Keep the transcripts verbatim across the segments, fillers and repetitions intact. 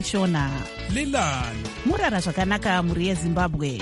Shona Lilani murara zvakanaka muri yeZimbabwe.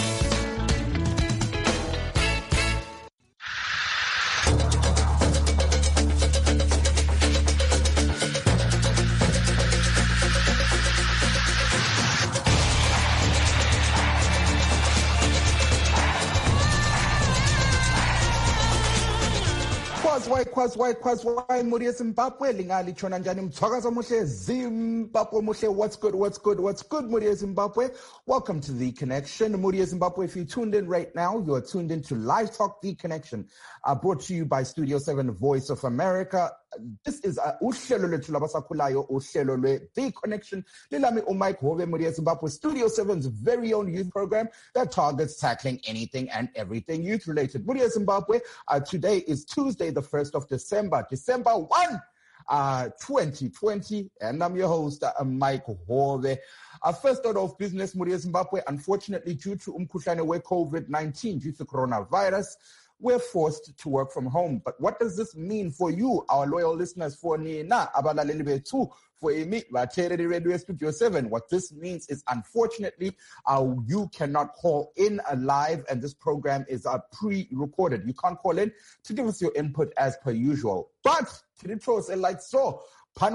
Kwazwai kwazwai kwazwai muri yeZimbabwe lingali chona njani mthwakazo muhle Zimbabwe muhle. What's good, what's good, what's good muri yeZimbabwe? Welcome to The Connection. Muri yeZimbabwe, if you tuned in right now, you are tuned in to Live Talk The Connection, uh, brought to you by Studio seven Voice of America. This is uh, uhlelo lethu labasakhulayo, uhlelo lwe The Connection. Lilami uMike Hove muri yeZimbabwe, Studio seven's very own youth program that targets tackling anything and everything youth related. Muri yeZimbabwe, uh, today is Tuesday, the first of December, December first, uh, twenty twenty, and I'm your host, uh, Mike Hove. Our first order of business, muri yeZimbabwe, unfortunately, due to umkhuhlane we COVID nineteen, due to coronavirus, we're forced to work from home. But what does this mean for you, our loyal listeners, for Nina, abalaleli bethu, for Emi, Batereri Radio Studio seven? What this means is, unfortunately, uh, you cannot call in live, and this program is uh, pre-recorded. You can't call in to give us your input as per usual. But, to like so,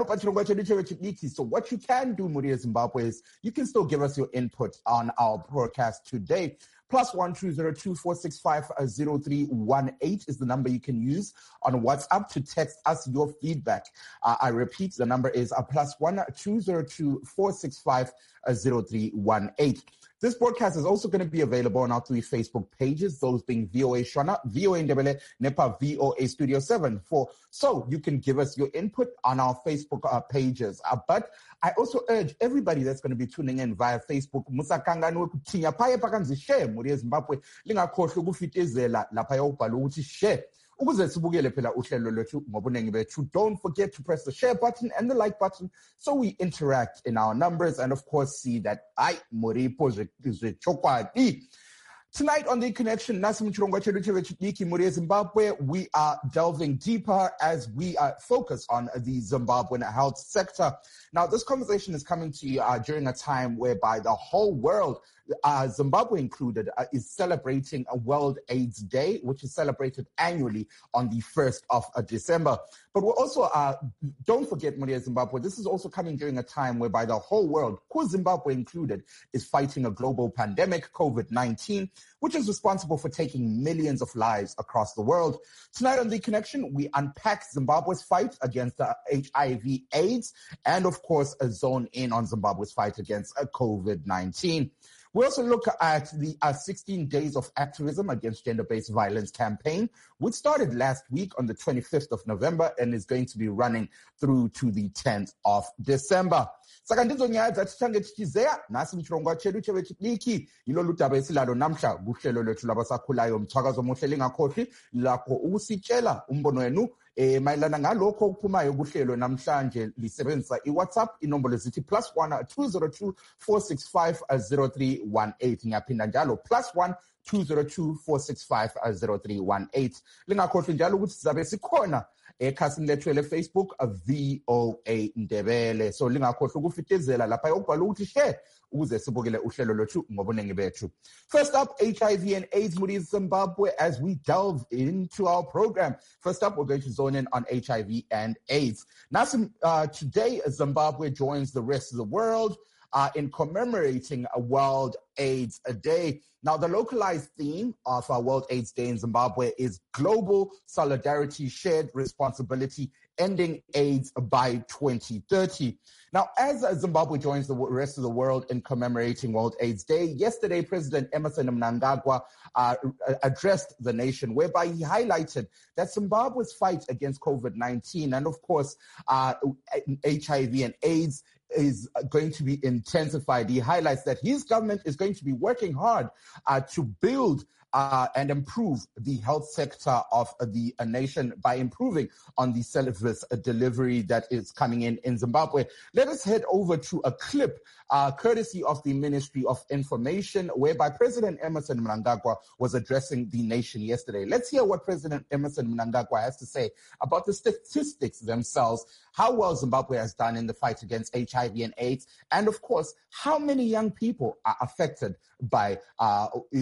so what you can do, muri yeZimbabwe, is you can still give us your input on our broadcast today. Plus one two zero two four six five zero three one eight is the number you can use on WhatsApp to text us your feedback. Uh, I repeat, the number is uh, plus one two zero two four six five zero three one eight. This broadcast is also going to be available on our three Facebook pages, those being V O A Shona, V O A Ndebele, Nepa, V O A Studio seven. For, so you can give us your input on our Facebook uh, pages. Uh, but I also urge everybody that's going to be tuning in via Facebook, musakangani wekutinya paye pakanzi share muri yeZimbabwe, lingakhohlwa ukufitezela lapha yobhala ukuthi share. Ukuze sibukele phela uhlelo lwethu ngobunengi bethu. Don't forget to press the share button and the like button so we interact in our numbers and of course see that I Moripo Chokwadi. Tonight on The Connection, Nasim Chirongwa Cheluchevich muri yeZimbabwe, we are delving deeper as we uh, focus on the Zimbabwean health sector. Now, this conversation is coming to you uh, during a time whereby the whole world, uh, Zimbabwe included, uh, is celebrating a World AIDS Day, which is celebrated annually on the first of December. But we're also, uh, don't forget, muri yeZimbabwe, this is also coming during a time whereby the whole world, Zimbabwe included, is fighting a global pandemic, COVID nineteen, which is responsible for taking millions of lives across the world. Tonight on The Connection, we unpack Zimbabwe's fight against uh, H I V AIDS and, of course, uh, zone in on Zimbabwe's fight against uh, COVID nineteen. We also look at the uh, sixteen days of activism against gender-based violence campaign, which started last week on the twenty-fifth of November and is going to be running through to the tenth of December. Saka ndizo nyaya dzatithange tichizeya nasi muchirongwa chedu chevechidiki ilolu daba esilalo namhla kuhlelo lwethu labasakhulayo mthwakazo muhle lingakhohlwi lakho ukusitshela umbono wenu eh mayelana ngalokho okuphumayo kuhlelo namhlanje lisebenzisa iWhatsApp inombolo zithi plus one two zero two four six five zero three one eight ngiyaphinda njalo plus one two zero two four six five zero three one eight. Lingakhohlwi njalo ukuthi sizabe sikhona ekhasini lethu leFacebook V O A Ndebele, so lingakhohlwa ukufitezela lapha yokubhala ukuthi share ukuze sibukele uhlelo lwethu ngobunengi bethu. First up, H I V and AIDS muri Zimbabwe as we delve into our program. First up, we're going to zone in on H I V and AIDS. Nasim, uh, today Zimbabwe joins the rest of the world Uh, in commemorating a World AIDS Day. Now, the localized theme of our World AIDS Day in Zimbabwe is Global Solidarity, Shared Responsibility, Ending AIDS by twenty thirty. Now, as Zimbabwe joins the rest of the world in commemorating World AIDS Day, yesterday President Emmerson Mnangagwa uh, addressed the nation, whereby he highlighted that Zimbabwe's fight against COVID nineteen and, of course, uh, H I V and AIDS is going to be intensified. He highlights that his government is going to be working hard uh, to build uh, and improve the health sector of the uh, nation by improving on the service delivery that is coming in in Zimbabwe. Let us head over to a clip uh, courtesy of the Ministry of Information, whereby President Emmerson Mnangagwa was addressing the nation yesterday. Let's hear what President Emmerson Mnangagwa has to say about the statistics themselves, how well Zimbabwe has done in the fight against H I V and AIDS, and of course, how many young people are affected by uh,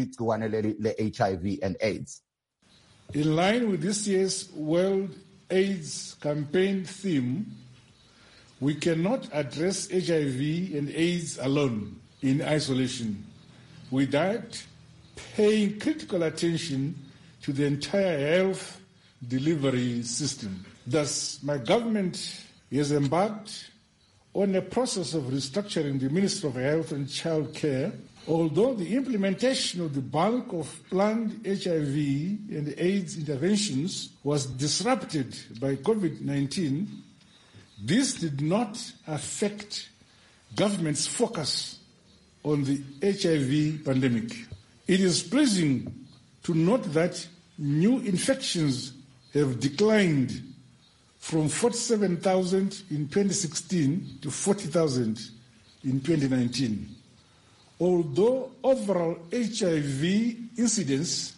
H I V and AIDS. In line with this year's World AIDS Campaign theme, we cannot address H I V and AIDS alone in isolation without paying critical attention to the entire health delivery system. Thus, my government has embarked on a process of restructuring the Ministry of Health and Child Care. Although the implementation of the bulk of planned H I V and AIDS interventions was disrupted by COVID nineteen, this did not affect government's focus on the H I V pandemic. It is pleasing to note that new infections have declined from forty-seven thousand in twenty sixteen to forty thousand in twenty nineteen. Although overall H I V incidence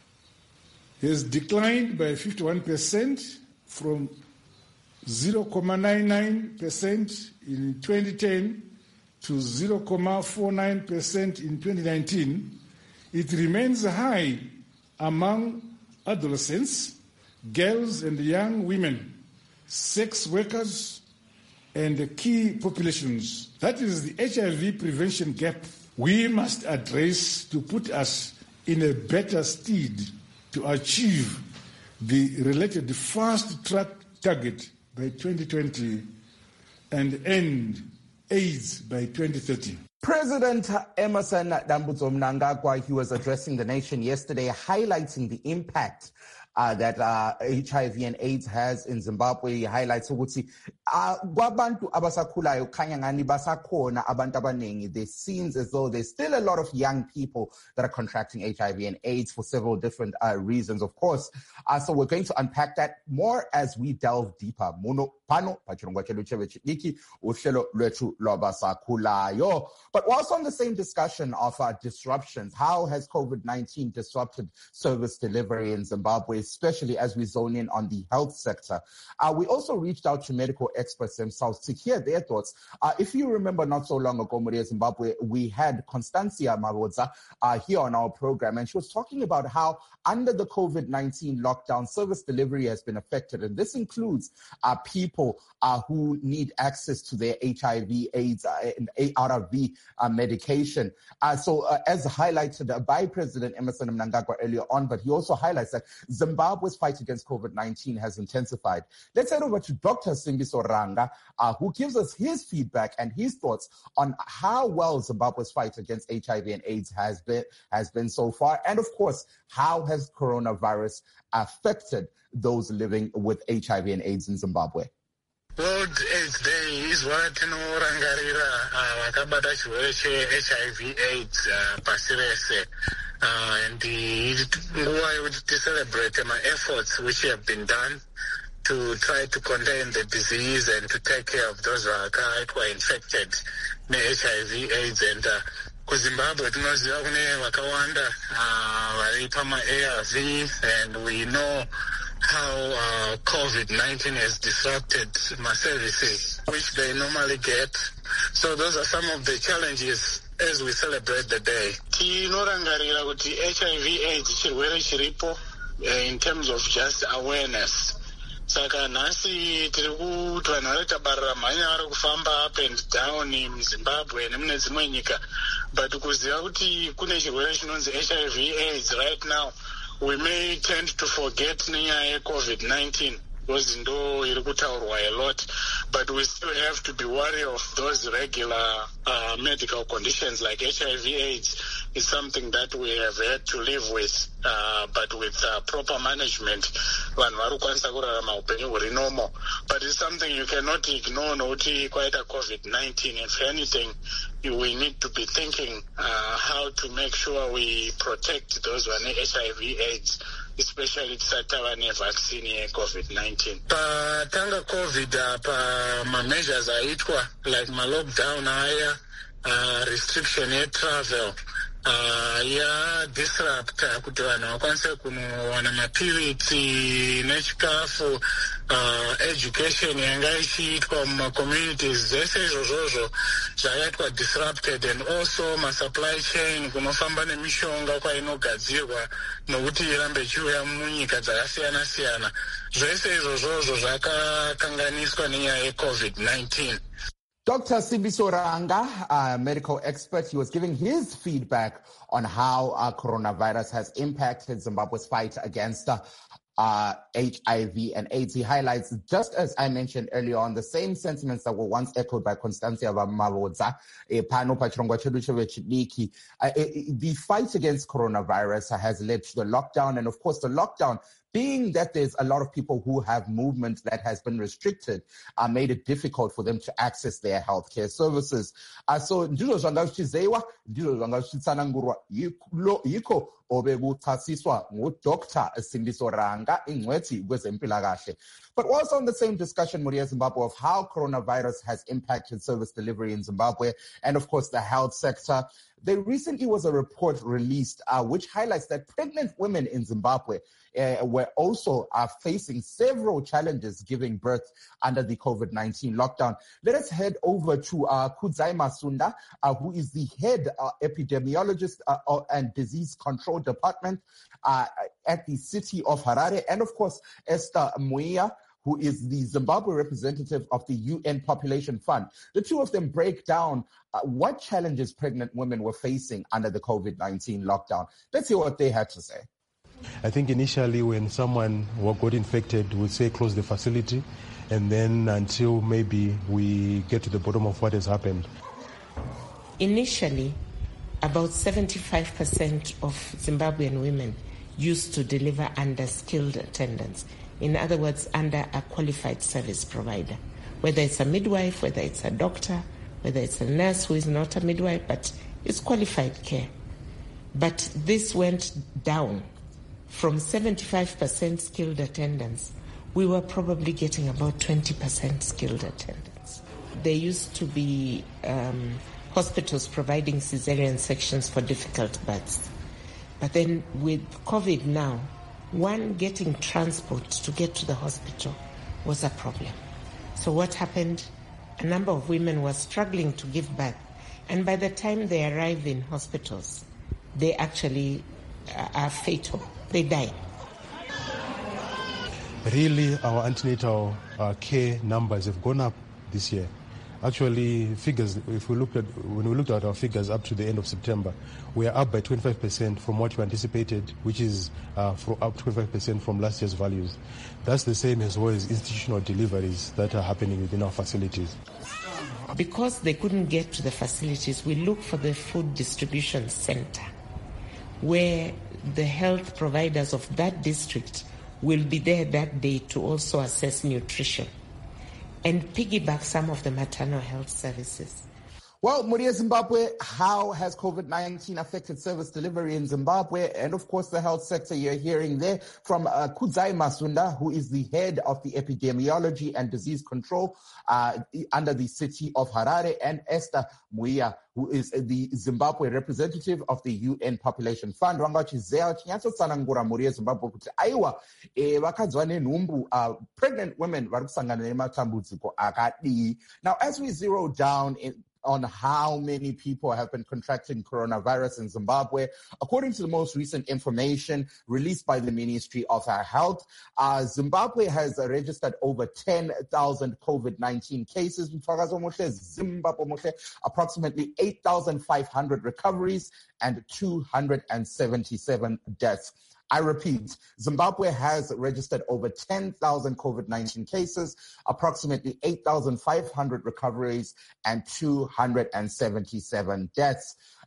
has declined by fifty-one percent from zero point nine nine percent in twenty ten to zero point four nine percent in twenty nineteen, it remains high among adolescents, girls and young women, sex workers, and key populations. That is the H I V prevention gap we must address to put us in a better stead to achieve the related fast-track target by twenty twenty and end AIDS by twenty thirty. President Emmerson Dambudzo Mnangagwa, he was addressing the nation yesterday, highlighting the impact Uh, that uh, H I V and AIDS has in Zimbabwe. He highlights ukuthi kwabantu abasakhulayo khanya ngani basakhona abantu abaningi. There seems as though there's still a lot of young people that are contracting H I V and AIDS for several different uh, reasons, of course. Uh, so we're going to unpack that more as we delve deeper. Muno pano pachirongwa chelu cheve chidiki uhlelo lwetu lwabasakhulayo. But also on the same discussion of uh, disruptions, how has COVID nineteen disrupted service delivery in Zimbabwe, especially as we zone in on the health sector? Uh, we also reached out to medical experts themselves to hear their thoughts. Uh, if you remember, not so long ago, Maria Zimbabwe, we had Constancia Mabodza uh, here on our program, and she was talking about how under the COVID nineteen lockdown, service delivery has been affected, and this includes uh, people uh, who need access to their H I V, AIDS, uh, and A R V uh, medication. Uh, so uh, as highlighted by President Emmerson Mnangagwa earlier on, but he also highlights that Zimbabwe's fight against COVID nineteen has intensified. Let's head over to Doctor Simbiso Ranga, uh, who gives us his feedback and his thoughts on how well Zimbabwe's fight against H I V and AIDS has been, has been so far. And of course, how has coronavirus affected those living with H I V and AIDS in Zimbabwe? World AIDS Day is what tinorangarira vakabata chirwere che-H I V AIDS pasi rese, and nguva yekuti celebrate my efforts which have been done to try to contain the disease and to take care of those who are infected ne-H I V AIDS. And uh, kuZimbabwe tinoziva kune vakawanda vari pama-A R V, and we know how uh, COVID nineteen has disrupted my services, which they normally get. So those are some of the challenges as we celebrate the day. Tinorangarira kuti H I V AIDS chirwere chiripo in terms of just awareness. Saka nhasi tiri kuti vanhu vari tabarira mhanya vari kufamba up and down muZimbabwe nemune dzimwe nyika, but kuziva kuti kune chirwere chinonzi H I V AIDS right now, we may tend to forget nenyaya yeCovid nineteen because ndo iri kutaurwa a lot, but we still have to be wary of those regular uh, medical conditions like H I V AIDS. Is something that we have had to live with, uh, but with uh, proper management, vanhu vari kukwanisa kurarama upenyu huri normal. But it's something you cannot ignore nokuti kwaita COVID nineteen. If anything, we need to be thinking uh, how to make sure we protect those who are H I V AIDS, especially tisatava vaccine ye COVID nineteen. Patanga COVID apa ma measures aitwa like ma lockdown aya, uh, restriction ye travel, uh, ya disrupt kuti vanhu vakwanise kunowana mapiriti nechikafu, uh, education yanga ichiitwa mumacommunities zvese izvozvozvo zvakaitwa disrupted, and also masupply chain kunofamba nemishonga kwainogadzirwa nokuti irambe ichiuya munyika dzakasiyana siyana, zvese izvozvozvo zvakakanganiswa nenyaya yeCovid nineteen. Doctor Sibiso Ranga, a medical expert, he was giving his feedback on how uh, coronavirus has impacted Zimbabwe's fight against uh, uh, H I V and AIDS. He highlights, just as I mentioned earlier on, the same sentiments that were once echoed by Constancia Mabodza, Pano Pachirongwa chedu chevechidiki. The fight against coronavirus has led to the lockdown, and of course the lockdown, being that there's a lot of people who have movement that has been restricted, uh, made it difficult for them to access their healthcare services. Uh, so, ndizvo zvanga zvichizewa, ndizvo zvanga zvichitsanangurwa yiko obekuchasiswa nguDoctor Sibiso Ranga, ingcwethi kwezempilakahle. But also in the same discussion, Muria Zimbabwe, of how coronavirus has impacted service delivery in Zimbabwe and, of course, the health sector. There recently was a report released uh, which highlights that pregnant women in Zimbabwe uh, were also uh, facing several challenges giving birth under the COVID nineteen lockdown. Let us head over to uh, Kudzai Masunda, uh, who is the head uh, epidemiologist uh, and disease control department uh, at the city of Harare, and of course Esther Muia, who is the Zimbabwe representative of the U N Population Fund. The two of them break down uh, what challenges pregnant women were facing under the COVID nineteen lockdown. Let's hear what they had to say. I think initially when someone got infected, we'd say close the facility, and then until maybe we get to the bottom of what has happened. Initially, about seventy-five percent of Zimbabwean women used to deliver under skilled attendants. In other words, under a qualified service provider, whether it's a midwife, whether it's a doctor, whether it's a nurse who is not a midwife, but it's qualified care. But this went down from seventy-five percent skilled attendants. We were probably getting about twenty percent skilled attendants. There used to be um, hospitals providing cesarean sections for difficult births. But then with COVID now, one, getting transport to get to the hospital was a problem. So what happened? A number of women were struggling to give birth. And by the time they arrive in hospitals, they actually uh, are fatal. They die. Really, our antenatal uh, care numbers have gone up this year. Actually, figures, if we looked at, when we looked at our figures up to the end of September, we are up by twenty-five percent from what we anticipated, which is uh, for up twenty-five percent from last year's values. That's the same as well as institutional deliveries that are happening within our facilities. Because they couldn't get to the facilities, we look for the food distribution center, where the health providers of that district will be there that day to also assess nutrition and piggyback some of the maternal health services. Well, Muria Zimbabwe, how has COVID nineteen affected service delivery in Zimbabwe? And of course, the health sector. You're hearing there from uh, Kudzai Masunda, who is the head of the epidemiology and disease control uh, under the city of Harare, and Esther Muia, who is the Zimbabwe representative of the U N Population Fund. Muria Zimbabwe kuti aiwa vakadzwa nenhumbu pregnant women vari kusangana nematambudziko akadii. Now, as we zero down in on how many people have been contracting coronavirus in Zimbabwe. According to the most recent information released by the Ministry of Health, uh, Zimbabwe has uh, registered over ten thousand COVID nineteen cases, approximately eight thousand five hundred recoveries, and two hundred seventy-seven deaths. I repeat, Zimbabwe has registered over ten thousand COVID nineteen cases, approximately eight thousand five hundred recoveries, and two hundred seventy-seven deaths.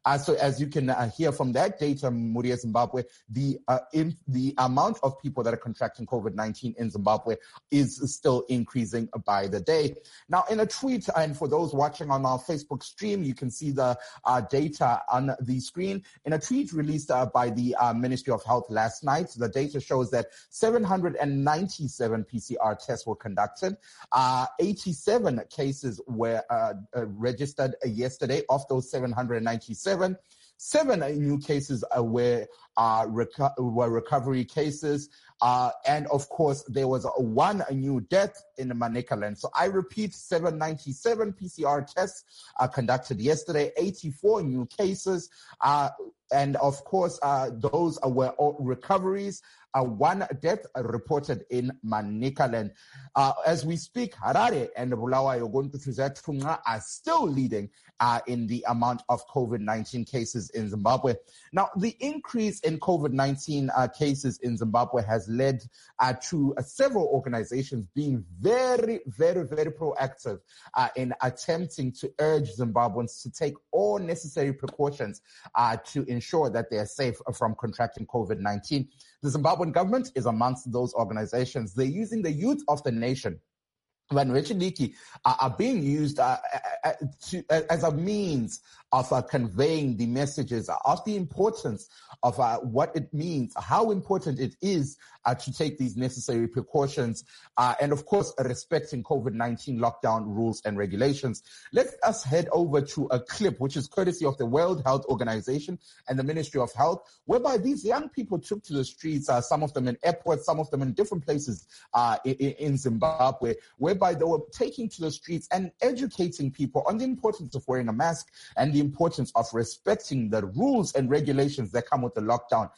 Uh, so as you can uh, hear from that data, Muria Zimbabwe, the uh, in, the amount of people that are contracting COVID nineteen in Zimbabwe is still increasing by the day. Now, in a tweet, and for those watching on our Facebook stream, you can see the uh, data on the screen. In a tweet released uh, by the uh, Ministry of Health last night, the data shows that seven hundred ninety-seven P C R tests were conducted. Uh, eighty-seven cases were uh, uh, registered yesterday. Of those seven hundred ninety-seven, seven new cases uh, were, uh, reco- were recovery cases. Uh, and of course, there was one new death in Manicaland. So I repeat, seven hundred ninety-seven P C R tests uh, conducted yesterday, eighty-four new cases. Uh, and of course, uh, those were all recoveries. Uh, one death reported in Manicaland. Uh, as we speak, Harare and Bulawayo Gontutuza are still leading uh, in the amount of COVID nineteen cases in Zimbabwe. Now, the increase in COVID nineteen uh, cases in Zimbabwe has led uh, to uh, several organizations being very, very, very proactive uh, in attempting to urge Zimbabweans to take all necessary precautions uh, to ensure that they are safe from contracting COVID nineteen. The Zimbabwean government is amongst those organizations. They're using the youth of the nation, when Richiniki uh, are being used uh, uh, to, uh, as a means of uh, conveying the messages of the importance of uh, what it means, how important it is uh, to take these necessary precautions, uh, and of course, respecting COVID nineteen lockdown rules and regulations. Let us head over to a clip, which is courtesy of the World Health Organization and the Ministry of Health, whereby these young people took to the streets, uh, some of them in airports, some of them in different places uh, in, in Zimbabwe, whereby they were taking to the streets and educating people on the importance of wearing a mask and the importance of respecting the rules and regulations that come with the lockdown.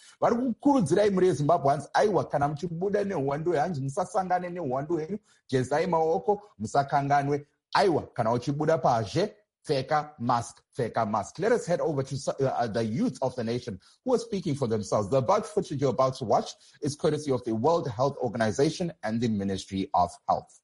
Kana mchibuda nehwando yanji musasangane nehwando yenyu gezai maoko musakanganwe aiwa kana uchibuda paje pfeka mask pfeka mask. Let us head over to uh, the youth of the nation who are speaking for themselves. The above footage you're about to watch is courtesy of the World Health Organization and the Ministry of Health.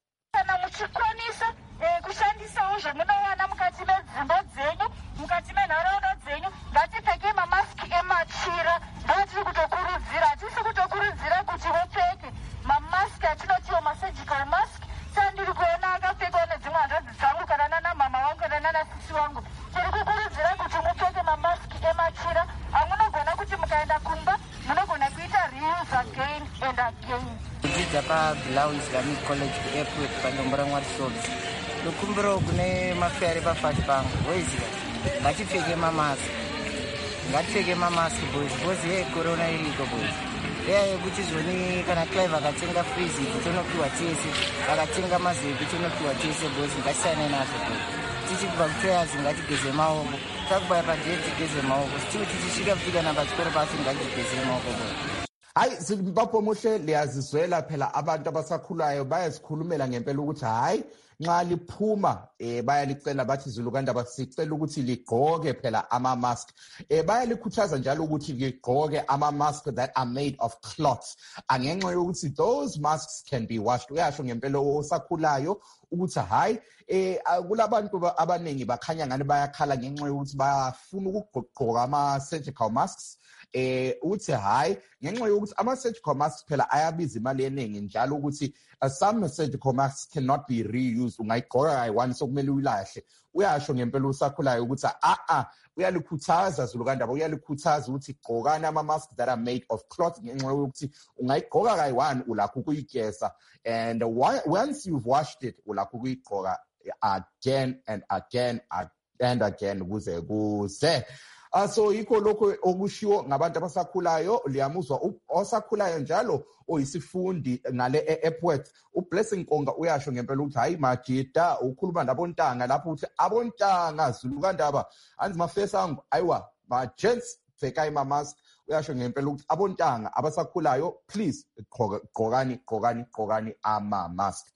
Blau Islamic College Airport panombora mwari Swords lukumbiro kune mafari pafati pangu wezi ngatipfeke mamask ngatipfeke mamask boys boys ye corona iriko boys yeah yekuti zvoni kana Clive akatenga freeze tonopiwa tese akatenga mazepi tonopiwa tese boys ngasiyane nazvo boys tichibva kuprayers ngatigeze maoko takubaya padate tigeze maoko tichiti tichisvika kufika namba chikoro pasi ngatigeze maoko boys. Hayi Zimbabwe muhle liyazizwela phela abantu abasakhulayo bayazikhulumela ngempela ukuthi hayi nxa liphuma eh bayalicela bathi Zulukanda basicela ukuthi ligqoke phela ama mask eh bayalikhuthaza njalo ukuthi ligqoke ama mask that are made of cloths angenxa yokuthi those masks can be washed. Uyasho ngempela osakhulayo ukuthi hayi eh kulabantu abanengi bakhanya ngani bayakhala ngenxa yokuthi bafuna ukugqoka ama surgical masks. Eh uthi hayi ngenxa yokuthi ama surgical masks phela ayabiza imali eningi njalo ukuthi some surgical masks cannot be reused ungayigqoka kayi-one sokumele uyilahle. Uyasho ngempela usakhulayo ukuthi a a uyalikhuthaza Zulukandaba uyalikhuthaza ukuthi gqokani ama masks that are made of cloth ngenxa yokuthi ungayigqoka kayi-one ulakho ukuyigeza and once you've washed it ulakho ukuyigqoka again and again and again kuze kuze. Uh, so yikho lokho okushiwo ngabantu abasakhulayo liyamuzwa osakhulayo njalo oyisifundi ngale e-Epworth uBlessing Konga uyasho ngempela ukuthi hayi majida ukhuluma nabontanga lapho uthi abontanga Zulukandaba anzi mafesa angu ayiwa ma gents bheka ima mask uyasho ngempela ukuthi abontanga abasakhulayo please gqokani gqokani gqokani ama mask.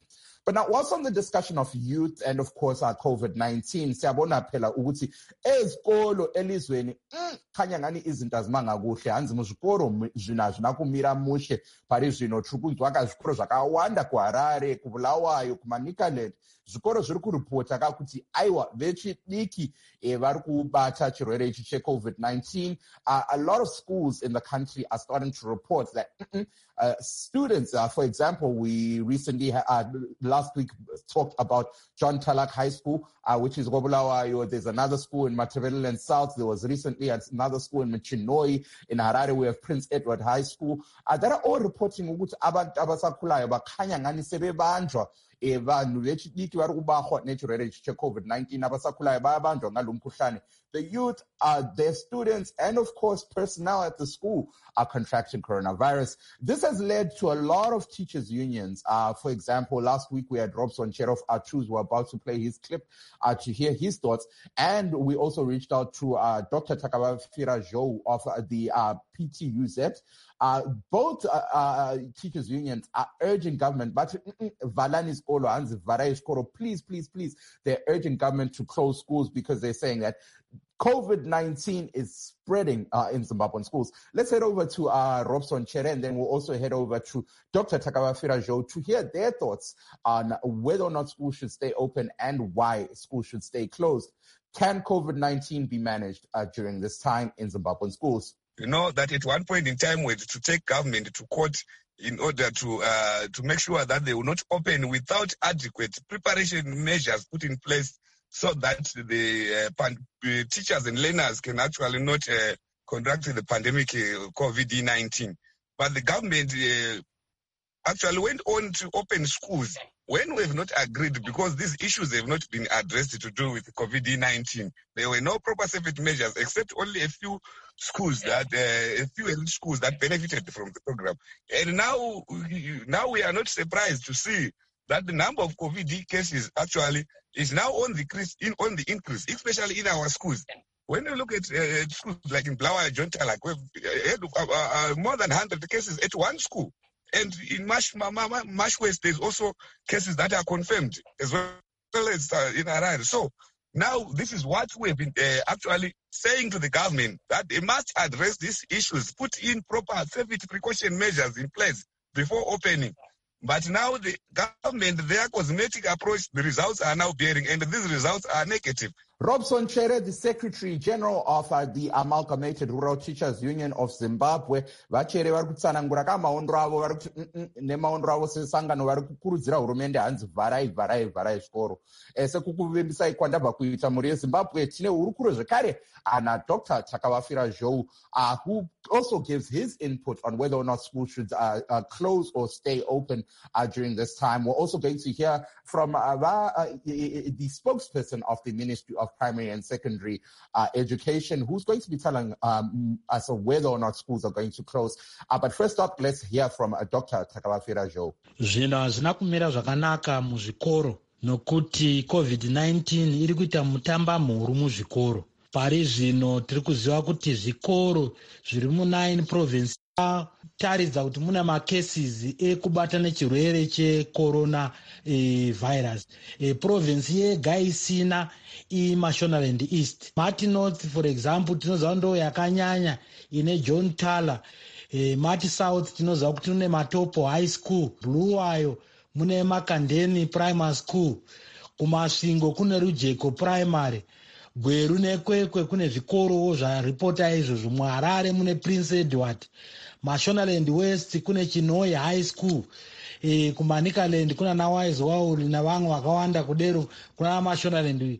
But now, whilst on the discussion of youth and, of course, our COVID nineteen, siyabona phela ukuthi ezikolo elizweni khanya ngani izinto azimanga kuhle hanzi muzvikoro zvina zvina kumira mushe pari zvino tiri kunzwa zvikoro zvakawanda kuHarare, kuBulawayo, kuManicaland zvikoro zviri kuripota kakuti aiwa vechidiki vari kubata chirwere ichi cheCovid nineteen. Uh, a lot of schools in the country are starting to report that uh, students, uh, for example, we recently, uh, last week, talked about John Talak High School, uh, which is Gobulawayo. There's another school in Matabeleland South. There was recently another school in Mchinoi. In Harare, we have Prince Edward High School. Uh, that are all reporting ukuthi abantu abasakhulayo bakhanya ngani sebebanjwa vanhu vechidiki vari kubahwa nechirwere cheCovid nineteen abasakhulayo bayabanjwa ngalo mkhuhlane. The youth, uh, their students, and of course personnel at the school are contracting coronavirus. This has led to a lot of teachers' unions. Uh, for example, last week we had Robson Cherov Achuz, who are about to play his clip uh, to hear his thoughts. And we also reached out to uh, Doctor Takabafira Jo of uh, the uh, P T U Z. Uh, both uh, uh, teachers' unions are urging government, but Valanis Olo and Varais Koro, please, please, please, they're urging government to close schools because they're saying that COVID nineteen is spreading uh, in Zimbabwean schools. Let's head over to uh, Robson Chere, and then we'll also head over to Doctor Takabafira Jo to hear their thoughts on whether or not schools should stay open and why schools should stay closed. Can COVID nineteen be managed uh, during this time in Zimbabwean schools? You know that at one point in time we had to take government to court in order to uh, to make sure that they will not open without adequate preparation measures put in place so that the uh, pan- uh, teachers and learners can actually not uh, contract the pandemic uh, COVID nineteen. But the government uh, actually went on to open schools when we have not agreed, because these issues have not been addressed to do with COVID nineteen. There were no proper safety measures except only a few schools that uh, a few elite schools that benefited from the program. And now, now we are not surprised to see that the number of COVID cases actually is now on the increase, in, on the increase, especially in our schools. When you look at uh, schools like in Blawa, John Talak, we have uh, uh, more than one hundred cases at one school. And in Mash, Mash West, there's also cases that are confirmed, as well as uh, in Harare. So now this is what we have been uh, actually saying to the government, that they must address these issues, put in proper safety precaution measures in place before opening. But now the government, their cosmetic approach, the results are now bearing, and these results are negative. Robson Chere, the Secretary General of uh, the Amalgamated Rural Teachers Union of Zimbabwe, vachere vari kutsanangura kamaondro avo vari kuti nemaondro avo sesangano vari kukurudzira hurumende hanzi vharai vharai vharai zvikoro. Sekukuvimbisai kwandabva kuita mhuri yeZimbabwe tine hurukuro zvekare ana Doctor Takabafira Jo, uh, who also gives his input on whether or not schools should uh, uh, close or stay open uh, during this time. We're also going to hear from uh, uh, the spokesperson of the Ministry of Primary and Secondary uh, Education, who's going to be telling um, us whether or not schools are going to close. Uh, but first up, let's hear from uh, Doctor Takabafira Jo. Zvino hazvina kumira zvakanaka muzvikoro nokuti COVID nineteen iri kuita mutamba mhuru muzvikoro. Pari zvino tiri kuziva kuti zvikoro zviri munine province taridza kuti muna macases ekubata nechirwere checorona e, virus. E, province yega isina iMashonaland East. Mati North, for example, tinoziva ndo yakanyanya ine John Tala. E, Mati South tinoziva kuti mune Matopo High School. Bulawayo mune Makandeni Primary School. Kumasvingo kune Rujeko Primary. Gweru nekwekwe kune zvikoro zvaripota izvozvo. muHarare mune Prince Edward. Mashonaland West kune Chinoi High School. E, kuManicaland kuna Nawise Wauri navamwe vakawanda kudero kuna Mashonaland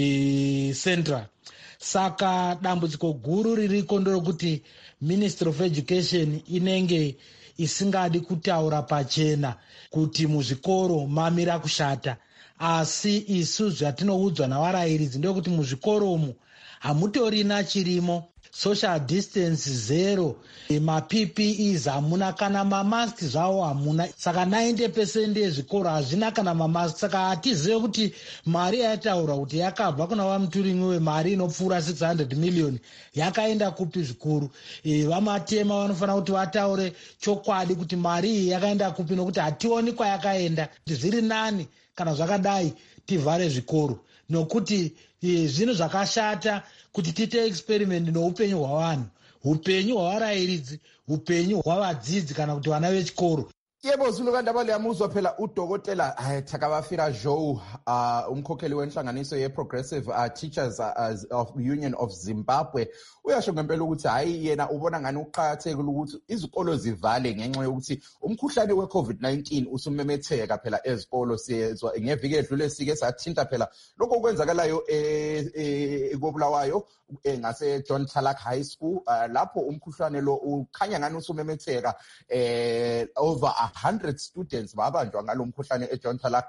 e, Central. Saka dambudziko guru ririko ndorokuti Ministry of Education inenge isingadi kutaura pachena kuti muzvikoro mamira kushata. Asi isu zvatinoudzwa navarairidzi ndokuti muzvikoro umu hamutorina chirimo, social distance zero, ma-P P Es hamuna, kana mamaski zvawo hamuna. Saka ninety percent yezvikoro hazvina kana mamaski. Saka hatizive kuti mari yaitaura kuti yakabva kuna vamuturimwi wemari inopfuura six hundred million yakaenda kupi zvikuru. E, vamatema vanofanira kuti vataure chokwadi kuti mari iyi yakaenda kupi, nokuti hationi kwayakaenda. Zviri nani kana zvakadai tivhare zvikoro, nokuti zvinhu zvakashata kuti tiite experiment noupenyu hwavanhu, upenyu hwavarayiridzi, upenyu hwavadzidzi kana kuti vana vechikoro. Yebo Zulu kandaba liyamuzwa phela udokotela Thakabafira Joe, uh umkhokheli wenhlanganiso ye-Progressive uh, Teachers uh, of Union of Zimbabwe, uyasho ngempela ukuthi hayi yena ubona ngani uqhakathekile ukuthi izikolo zivale ngenxa yokuthi umkhuhlane we-COVID nineteen usumemetheka phela ezikolo. Siyezwa ngeviki edlule sike sathinta phela lokho kwenzakalayo eKobulawayo ngase John Talak High School, uh, lapho umkhuhlane lo ukhanya ngani usumemetheka, eh over one hundred students babanjwa ngalo mkhuhlane eJohn Talak.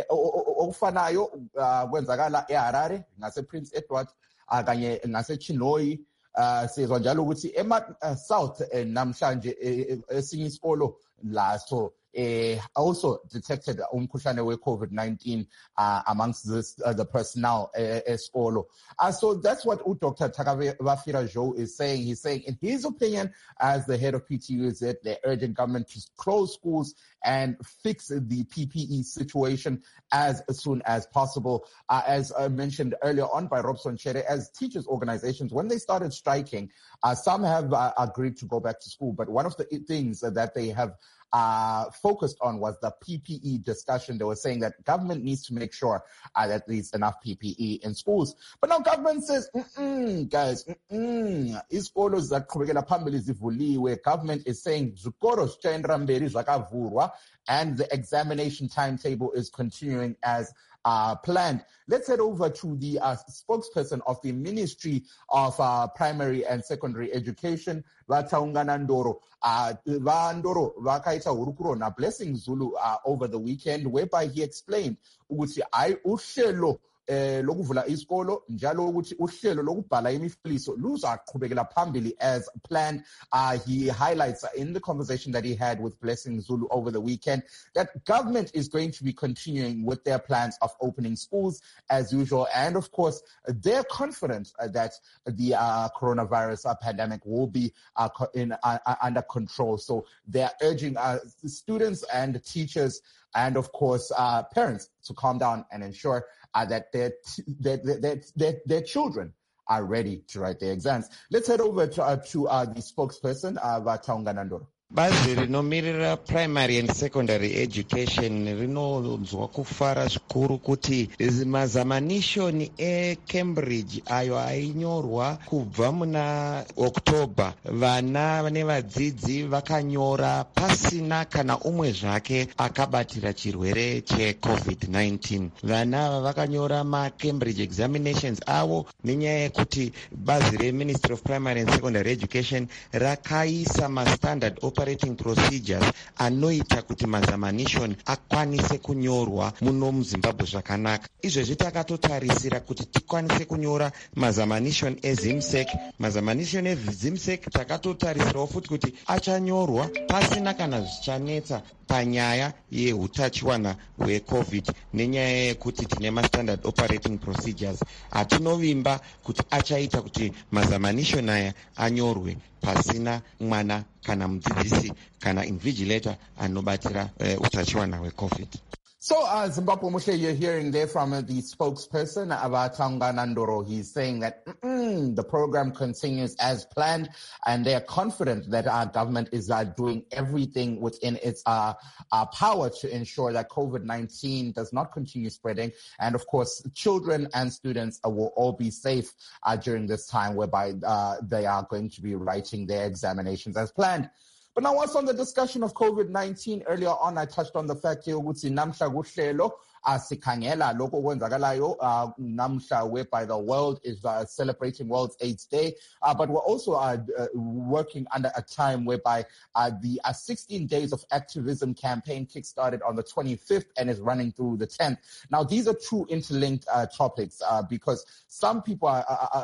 Okufanayo kwenzakala eHarare ngase Prince Edward kanye ngase Chinhoyi. Uh, sizwa njalo ukuthi ema uh, South uh, namhlanje esinye isikolo laso uh, also detected umkhuhlane we-COVID nineteen uh, amongst this, uh, the personnel esikolo. Uh, uh, so that's what Doctor Thakabafira Joe is saying. He's saying, in his opinion, as the head of P T U Z, they're urging government to close schools and fix the P P E situation as soon as possible. Uh, as uh, mentioned earlier on by Robson Chere, as teachers' organizations, when they started striking, uh, some have uh, agreed to go back to school. But one of the things that they have uh, focused on was the P P E discussion. They were saying that government needs to make sure uh, that there's enough P P E in schools. But now government says, mm-mm, guys, mm-mm, iskolo zaqhubekela phambili zivuliwe. Government is saying zikolo zitshayendra mberi zvakavhurwa, and the examination timetable is continuing as uh, planned. Let's head over to the uh, spokesperson of the Ministry of uh, Primary and Secondary Education, Vataungana Ndoro. Uh, Ndoro vakaita hurukuro na Blessing Zulu uh, over the weekend, whereby he explained ukuthi ay uhlelo eh lokuvula isikolo njalo ukuthi uhlelo lokubhala imifiliso luzaqhubekela phambili as planned. Uh, he highlights uh, in the conversation that he had with Blessing Zulu over the weekend that government is going to be continuing with their plans of opening schools as usual, and of course they're confident uh, that the uh, coronavirus uh, pandemic will be uh, in uh, under control. So they're urging uh, students and teachers and of course uh, parents to calm down and ensure Uh, that their, t- their, their, their, their children are ready to write their exams. Let's head over to, uh, to uh, the spokesperson, uh, Vataungana Ndoro. Bazi rinomirira primary and secondary education rinonzwa kufara zvikuru kuti mazamanishoni eCambridge ayo ainyorwa kubva muna October, vana nevadzidzi vakanyora pasina kana umwe zvake akabatira chirwere cheCovid nineteen. Vana vakanyora maCambridge examinations avo nenyaya yekuti bazi reMinistry of Primary and Secondary Education rakaisa mastandard operating procedures anoita kuti mazamanishoni akwanise kunyorwa muno muZimbabwe zvakanaka. Izvezvi takatotarisira kuti tikwanise kunyora mazamanishoni eZimsec. Mazamanishoni eZimsec takatotarisirawo futi kuti achanyorwa pasina kana zvichanetsa panyaya yeutachiwana hweCovid nenyaya yekuti tine mastandard operating procedures. Hatinovimba kuti achaita kuti mazamanishoni aya anyorwe pasina mwana kana mudzidzisi kana invigilator anobatira uh, utachiwana hweCovid. So, uh, Zimbabwe Mushe, you're hearing there from uh, the spokesperson, Vataungana Ndoro. He's saying that the program continues as planned, and they are confident that our government is uh, doing everything within its uh, uh, power to ensure that COVID nineteen does not continue spreading. And, of course, children and students uh, will all be safe uh, during this time, whereby uh, they are going to be writing their examinations as planned. But now, what's on the discussion of COVID nineteen? Earlier on, I touched on the fact here, ukuthi namhla kuhlelo asikhangela lokho kwenzakalayo namhla, whereby the world is uh, celebrating World AIDS Day. Uh, but we're also uh, uh, working under a time whereby uh, the uh, sixteen Days of Activism campaign kickstarted on the twenty-fifth and is running through the tenth. Now, these are two interlinked uh, topics uh, because some people are, are, are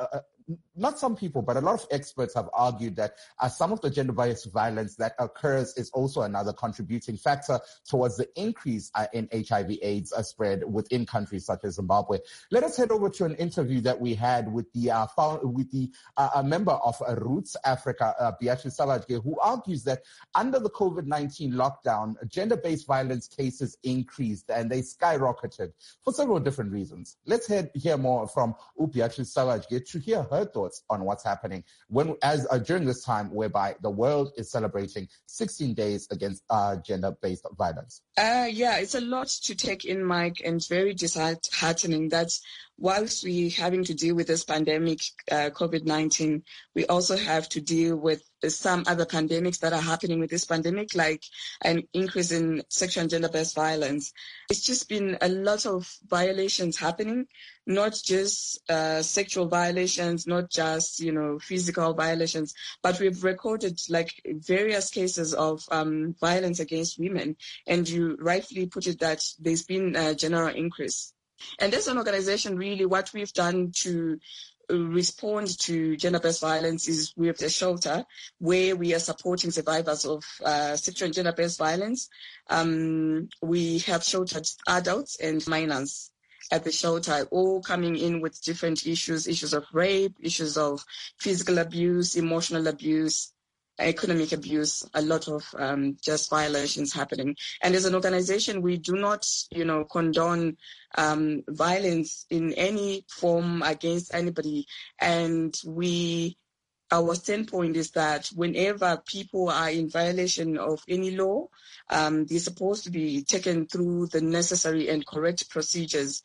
not some people, but a lot of experts have argued that uh, some of the gender-based violence that occurs is also another contributing factor towards the increase uh, in H I V AIDS uh, spread within countries such as Zimbabwe. Let us head over to an interview that we had with the uh, found, with the uh, a member of uh, Roots Africa, uh, Beatrice Savage, who argues that under the COVID nineteen lockdown, gender-based violence cases increased and they skyrocketed for several different reasons. Let's head, hear more from Beatrice Savage to hear her thoughts on what's happening when, as uh, during this time whereby the world is celebrating sixteen days against uh, gender-based violence. Uh, yeah, it's a lot to take in, Mike, and very disheartening that whilst we're having to deal with this pandemic, uh, COVID nineteen, we also have to deal with some other pandemics that are happening with this pandemic, like an increase in sexual and gender-based violence. It's just been a lot of violations happening, not just uh, sexual violations, not just, you know, physical violations, but we've recorded like various cases of um, violence against women. And you rightfully put it that there's been a general increase. And as an organization, really, what we've done to respond to gender-based violence is we have a shelter where we are supporting survivors of uh, sexual and gender-based violence. Um, we have sheltered adults and minors at the shelter, all coming in with different issues, issues of rape, issues of physical abuse, emotional abuse, economic abuse, a lot of um, just violations happening. And as an organization, we do not, you know, condone um, violence in any form against anybody. And we, our standpoint is that whenever people are in violation of any law, um, they're supposed to be taken through the necessary and correct procedures.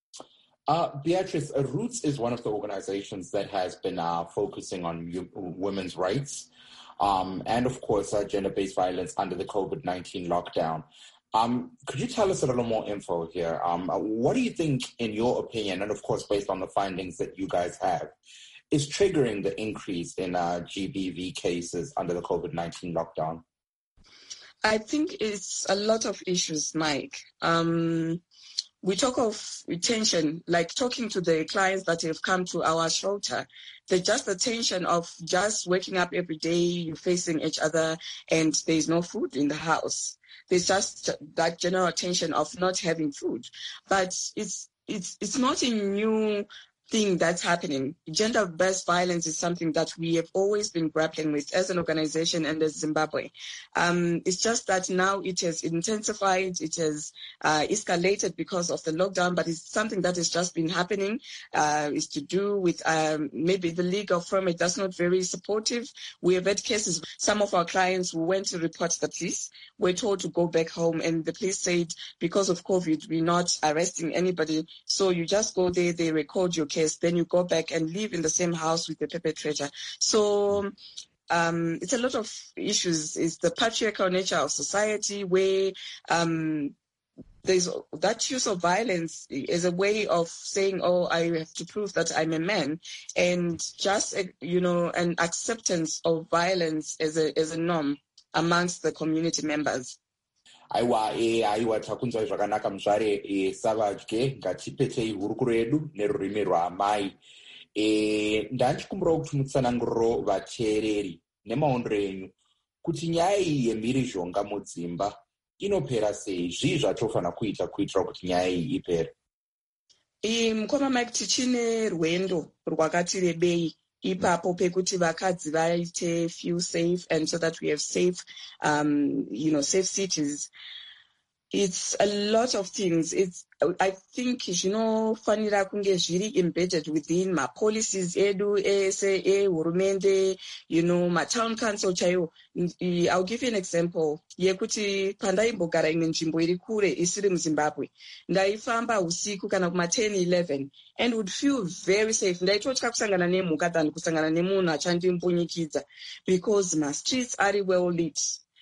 Uh, Beatrice, uh, Roots is one of the organizations that has been uh, focusing on u- women's rights. Um, and, of course, uh, gender-based violence under the COVID nineteen lockdown. Um, could you tell us a little more info here? Um, uh, what do you think, in your opinion, and, of course, based on the findings that you guys have, is triggering the increase in uh, G B V cases under the COVID nineteen lockdown? I think it's a lot of issues, Mike. Um, we talk of retention, like talking to the clients that have come to our shelter. The just the tension of just waking up every day, you're facing each other, and there's no food in the house. There's just that general tension of not having food. But it's it's it's not a new thing that's happening. Gender-based violence is something that we have always been grappling with as an organization and as Zimbabwe. Um, it's just that now it has intensified, it has uh, escalated because of the lockdown, but it's something that has just been happening. Uh, it's to do with um, maybe the legal framework that's not very supportive. We have had cases, some of our clients who went to report the police were told to go back home, and the police said, because of COVID, we're not arresting anybody, so you just go there, they record your case, then you go back and live in the same house with the perpetrator. So um, it's a lot of issues. It's the patriarchal nature of society where um, there's that use of violence is a way of saying, oh, I have to prove that I'm a man, and just, you know, an acceptance of violence as a as a norm amongst the community members. Aiwa e aiwa takunzwa zvakanaka muzvare e Savage ngatipetei hurukuro yedu nerurimi rwaamai. E ndanchikumbirawo kuti mutsananguriro vateereri nemaondero enyu kuti nyaya iyi yemhirizhonga mudzimba inopera sei, zvii zvatofana kuita kuitira kuti nyaya iyi ipere? Mukoma Mike, tichine rwendo rwakati rebei ipapo pekuti vakadzi vaite feel safe, and so that we have safe, um, you know, safe cities. It's a lot of things. It's, I think, zvinofanira kunge zviri embedded within my policies edu, ese, e, hurumende, you know, my town council chaiwo. I'll give you an example. Yekuti pandaimbogara imwe nzvimbo iri kure isiri muZimbabwe. Ndaifamba usiku kana kuma ten eleven and would feel very safe. Ndaitotya kusangana nemhuka than kusangana nemunhu achandimbunyikidza, because my streets are well lit.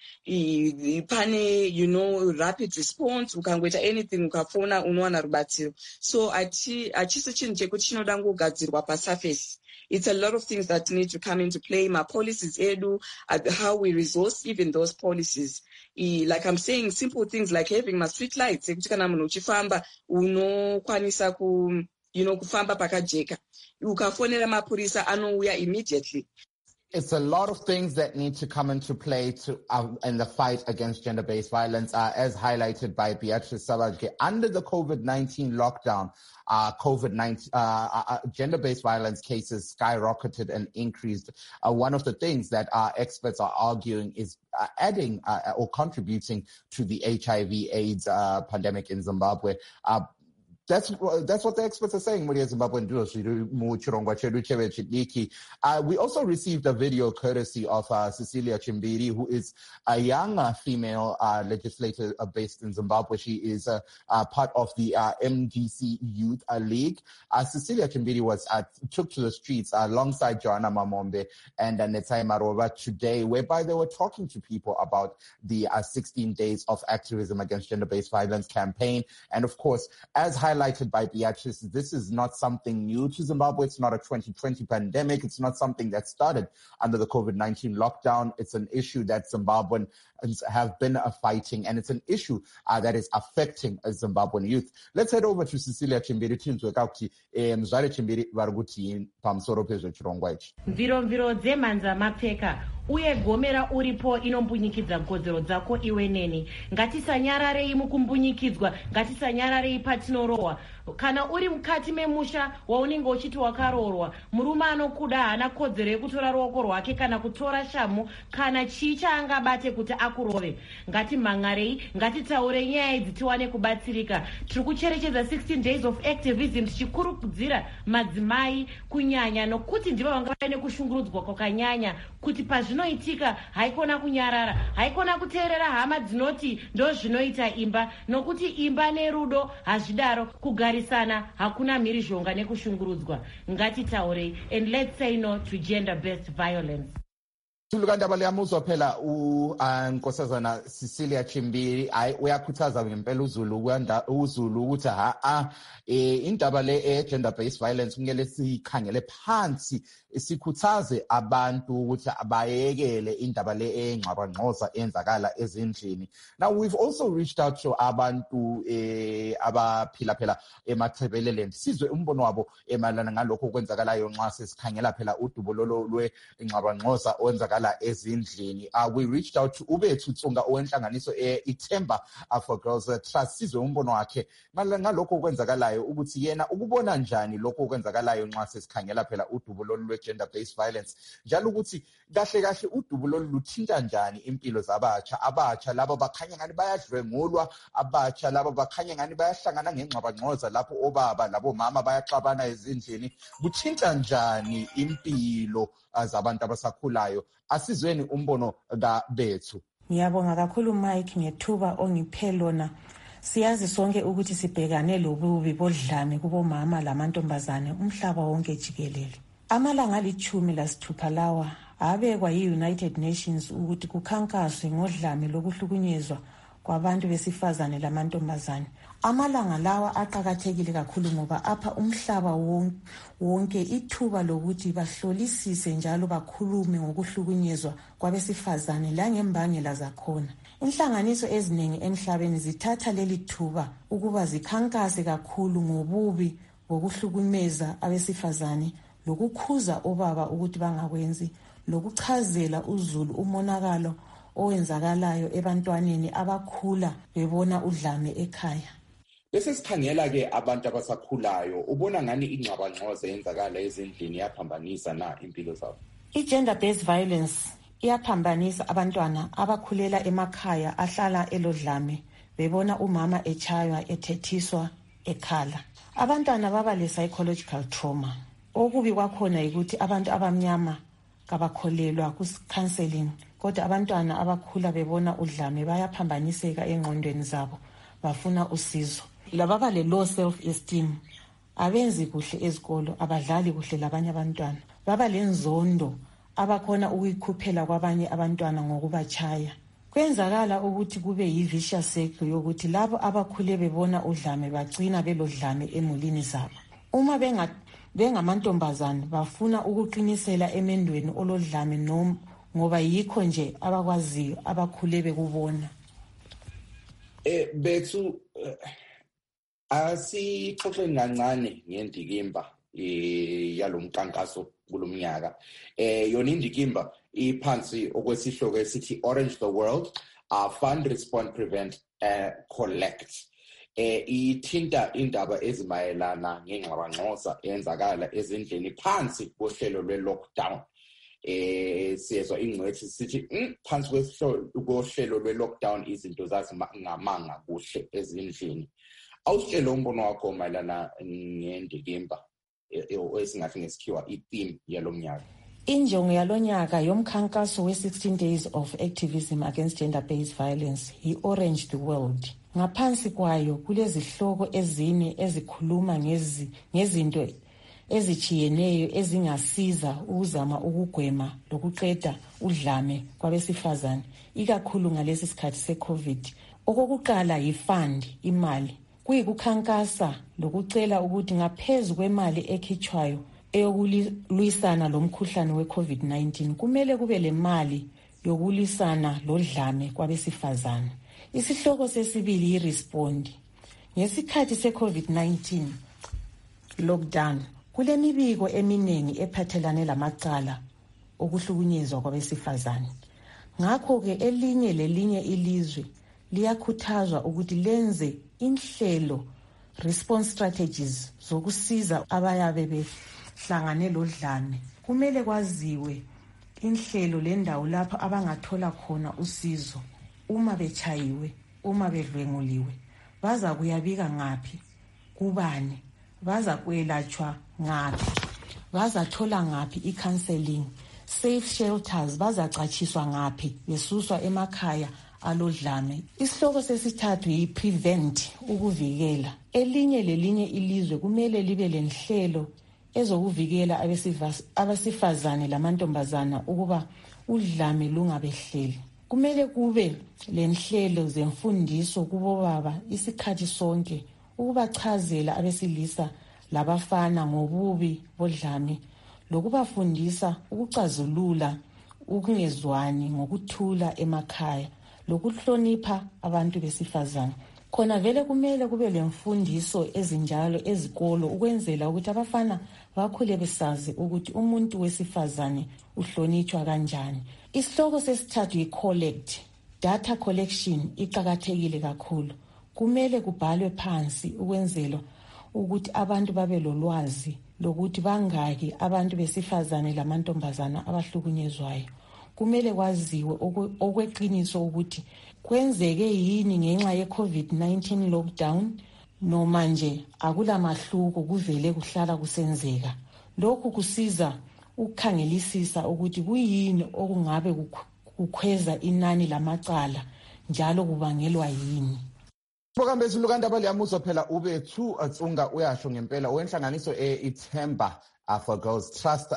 Pane, you know, rapid response, ukangoita anything ukafona unowana rubatsiro. So achisi chinhu chekuti chinoda kugadzirwa pasurface. It's a lot of things that need to come into play. My policies edu, how we resource even those policies. Like I'm saying, simple things like having my street lights. Ekuti kana munhu uchifamba unokwanisa ku you know, kufamba pakajeka. Ukafonera mapurisa anouya immediately. It's a lot of things that need to come into play to uh, in the fight against gender-based violence, uh, as highlighted by Beatrice Savage. Under the COVID nineteen lockdown, uh, COVID nineteen uh, uh, gender-based violence cases skyrocketed and increased. Uh, one of the things that our experts are arguing is uh, adding uh, or contributing to the H I V AIDS uh, pandemic in Zimbabwe. Uh, That's that's what the experts are saying. Uh, we also received a video courtesy of uh, Cecilia Chimbiri, who is a young uh, female uh, legislator uh, based in Zimbabwe. She is uh, uh, part of the uh, M D C Youth uh, League. Uh, Cecilia Chimbiri was uh, took to the streets uh, alongside Joanna Mamombe and uh, Netsai Marova today, whereby they were talking to people about the uh, sixteen days of activism against gender-based violence campaign. And of course, as highlighted by Beatrice, this is not something new to Zimbabwe. It's not a twenty twenty pandemic. It's not something that started under the COVID nineteen lockdown. It's an issue that Zimbabweans have been uh, fighting, and it's an issue uh, that is affecting uh, Zimbabwean youth. Let's head over to Cecilia Chimbiri. Mzvare Chimbiri varikuti pamusoro pezvechirongwa ichi. Mviro dzemhanza mapfeka uye gomera uripo inombunyikidzwa kodzero dzako iwe neni. Ngatisanyararei mukumbunyikidzwa, ngatisanyararei patinorohwa. Kana uri mukati memusha waunenge uchiti wakarorwa, murume anokuda haana kodzero yekutora ruoko rwake kana kutora shamu kana chii chaangabate kuti akurove. Ngatimhan'arei, ngatitaurei nyaya idzi tiwane kubatsirika. Tiri kucherechedza sixteen days of activism tichikurudzira madzimai kunyanya nokuti ndivo vanga vaine kushungurudzwa kwakanyanya kuti pazvinoitika haikona kunyarara, haikona kuteerera hama dzinoti ndo zvinoita imba, nokuti imba nerudo hazvidaro, kugarisana hakuna mhirizhonga nekushungurudzwa. Ngatitaurei, and let's say no to gender-based violence. Tulukandaba liyamuzwa phela unkosazana Cecilia Chimbiri ayi uyakhuthaza ngempela uZulu kwanda uZulu ukuthi ha a indaba le gender based violence kumele sikhangele phansi, sikhuthaze abantu ukuthi abayekele indaba le engxabangxoza enzakala ezindlini. Now we've also reached out to abantu eh abaphila phela emathebeleleni sizwe umbono wabo emalana ngalokho kwenzakalayo nxa sesikhangela phela udubulolo lwe ingxabangxoza owenzakala ezindlini. Uh, we reached out to Ubethu Tsonga owenhlanganiso iThemba for Girls Trust sizwe umbono wakhe malana ngalokho kwenzakalayo ukuthi yena ukubona njani lokho kwenzakalayo nxa sesikhangela phela udubulolo lwe gender based violence, njalo ukuthi kahle kahle udubulolo luthinta njani impilo zabatsha, abatsha labo bakhanya ngani bayadlwengulwa, abatsha labo bakhanya ngani bayahlangana ngengxabangxoza lapho obaba labo mama bayaxabana ezindlini. Kuthinta njani impilo zabantu abasakhulayo? Asizweni umbono kaBethu. Ngiyabonga kakhulu Mike ngethuba ongiphe lona. Siyazi sonke ukuthi sibhekane lobubi bodlame kubomama lamantombazane umhlaba wonke jikelele. Amalanga alichumi lasithupha lawa abekwa yi-United Nations ukuthi kukhankaswe ngodlame lokuhlukunyezwa kwabantu besifazane lamantombazane. Amalanga lawa aqakathekile kakhulu ngoba apha umhlaba wonke ithuba lokuthi bahlolisise njalo bakhulume ngokuhlukunyezwa kwabesifazane langembangela zakhona. Inhlanganiso eziningi emhlabeni zithatha leli thuba ukuba zikhankase kakhulu ngobubi bokuhlukumeza abesifazane, lokukhuza obaba ukuthi bangakwenzi, lokuchazela uZulu umonakalo owenzakalayo ebantwaneni abakhula bebona udlame ekhaya. Bese sikhangela ke abantu abasakhulayo, ubona ngani ingxabangxoza yenzakala ezindlini yaphambanisa na impilo zabo? I-gender based violence iyaphambanisa abantwana abakhulela emakhaya ahlala elodlame bebona umama echaywa ethethiswa ekhala. Abantwana baba le psychological trauma. Okubi kwakhona ukuthi abantu abamnyama kabakholelwa ku counseling, kodwa abantwana abakhula bebona udlame bayaphambaniseka engqondweni zabo, bafuna usizo. Lababa le low self esteem, abenzi kuhle ezikolo, abadlali kuhle labanye abantwana, baba lenzondo abakhona ukuyikhuphela kwabanye abantwana ngokubachaya. Kwenzakala ukuthi kube yi-vicious cycle yokuthi labo abakhule bebona udlame bagcina belodlame emulini zabo. Uma benga bengamantombazane bafuna ukuqinisela emendweni olodlame noma ngoba yikho nje abakwaziyo abakhule bekubona. Eh Bethu Asixoxeni kancane ngendikimba yalomkankaso kulomnyaka. Eh yona indikimba iphansi okwesihloko esithi Orange the World, uh, Fund, Respond, Prevent, uh, Collect. Eh ithinta indaba ezimayelana ngengxabangxoza eyenzakala ezindleni phansi kohlelo lwe-lockdown. Eh siyezwa ingcwethi sithi phansi kohlelo lwe-lockdown izinto zazingamanga kuhle ezindlini. Awusitshela umbono wakho mayelana ngendikimba esingathi ngesikhiwa i-theme yalomnyaka. Injongo yalonyaka yomkhankaso we-sixteen days of activism against gender-based violence yi-Orange the World. Ngaphansi kwayo kulezihloko ezine ezikhuluma ngezi ngezinto ezichiyeneyo ezingasiza ukuzama ukugwema lokuqeda udlame kwabesifazane ikakhulu ngalesi sikhathi se-COVID. Okokuqala yi-fund, imali. Kuyikukhankasa lokucela ukuthi ngaphezu kwemali ekhitshwayo eyokulwisana lomkhuhlane we-COVID nineteen kumele kube le mali yokulwisana lodlame kwabesifazane. Isihloko sesibili yi-respond. Ngesikhathi se-COVID nineteen lockdown kule mibiko eminingi ephathelane lamacala okuhlukunyezwa kwabesifazane. Ngakho-ke elinye lelinye ilizwe liyakhuthazwa ukuthi lenze inhlelo, response strategies zokusiza abayabe behlangane lodlame. Kumele kwaziwe inhlelo lendawo lapho abangathola khona usizo uma bechayiwe, uma bedlwenguliwe. Baza kuyabika ngaphi, kubani, baza kwelatshwa ngaphi, baza thola ngaphi i-counseling, safe shelters, baza catshiswa ngaphi besuswa emakhaya alodlame. Isihloko sesithathu yi-prevent, ukuvikela. Elinye lelinye ilizwe kumele libe lenhlelo ezokuvikela abesifazane lamantombazana ukuba udlame lungabehleli. Kumele kube lenhlelo zemfundiso kubo baba isikhathi sonke ukubachazela abesilisa labafana ngobubi bodlame lokubafundisa ukucazulula ukungezwani ngokuthula emakhaya lokuhlonipha abantu besifazane. Khona vele kumele kube lemfundiso ezinjalo ezikolo ukwenzela ukuthi abafana bakhule besazi ukuthi umuntu wesifazane uhlonitshwa kanjani. Isihloko sesithathu yi-collect. Data collection iqakathekile kakhulu. Kumele kubhalwe phansi ukwenzela ukuthi abantu babe lolwazi lokuthi bangaki abantu besifazane lamantombazana abahlukunyezwayo. Kumele kwaziwe okweqiniso ukuthi kwenzeke yini ngenxa ye-COVID nineteen lockdown noma nje akula mahluko kuvele kuhlala kusenzeka. Lokhu kusiza ukukhangelisisa ukuthi kuyini okungabe kukhweza inani lamacala njalo kubangelwa yini. Program bethu lokandaba liyamuzo phela ubethu atsunga uyasho ngempela wenhlanganiso eIthemba Uh, for Girls Trust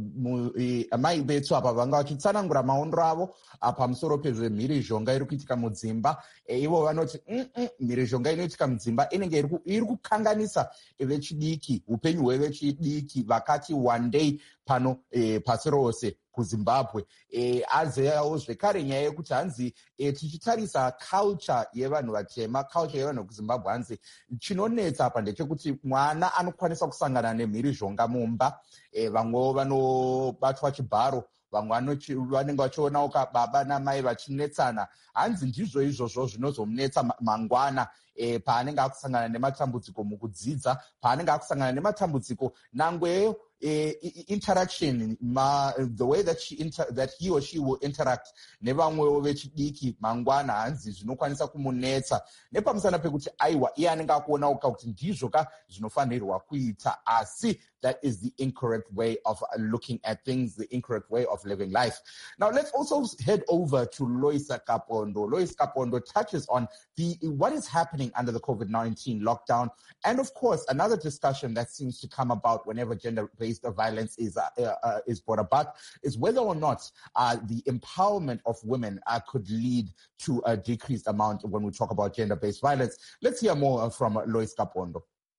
amai bethu apa vanga vachitsanangura maondo avo apa musoro pezvemhirizhonga iri kuitika mudzimba. Ivo vanoti mhirizhonga inoitika mudzimba inenge iri kukanganisa vechidiki, upenyu hwevechidiki vakati one day pano pasi rose kuZimbabwe. Azeyawo zvekare nyaya yekuti hanzi tichitarisa culture yevanhu vatema, culture yevanhu kuZimbabwe, hanzi chinonetsa apa ndechekuti mwana anokwanisa kusangana nemhirizhonga mumba. Vamwe vanobatwa chibharo, vamwe vanenge vachionawo baba namai vachinetsana. Hanzi ndizvo izvozvo zvinozomunetsa mangwana paanenge akusangana nematambudziko mukudzidza, paanenge akusangana nematambudziko nangweyo Uh, interaction, ma, the way that she inter, that he or she will interact nevamwewo vechidiki mangwana, hanzi zvinokwanisa kumunetsa nepamusana pekuti aiwa iye anenge akuona kuti ndizvo ka zvinofanirwa kuita, asi that is the incorrect way of looking at things, the incorrect way of living life. Now let's also head over to Loisa Kapondo. Loisa Kapondo touches on the what is happening under the COVID nineteen lockdown, and of course another discussion that seems to come about whenever gender-based violence is uh, uh, is brought about is whether or not uh, the empowerment of women uh, could lead to a decreased amount when we talk about gender-based violence. Let's hear more from Lois Kapondo.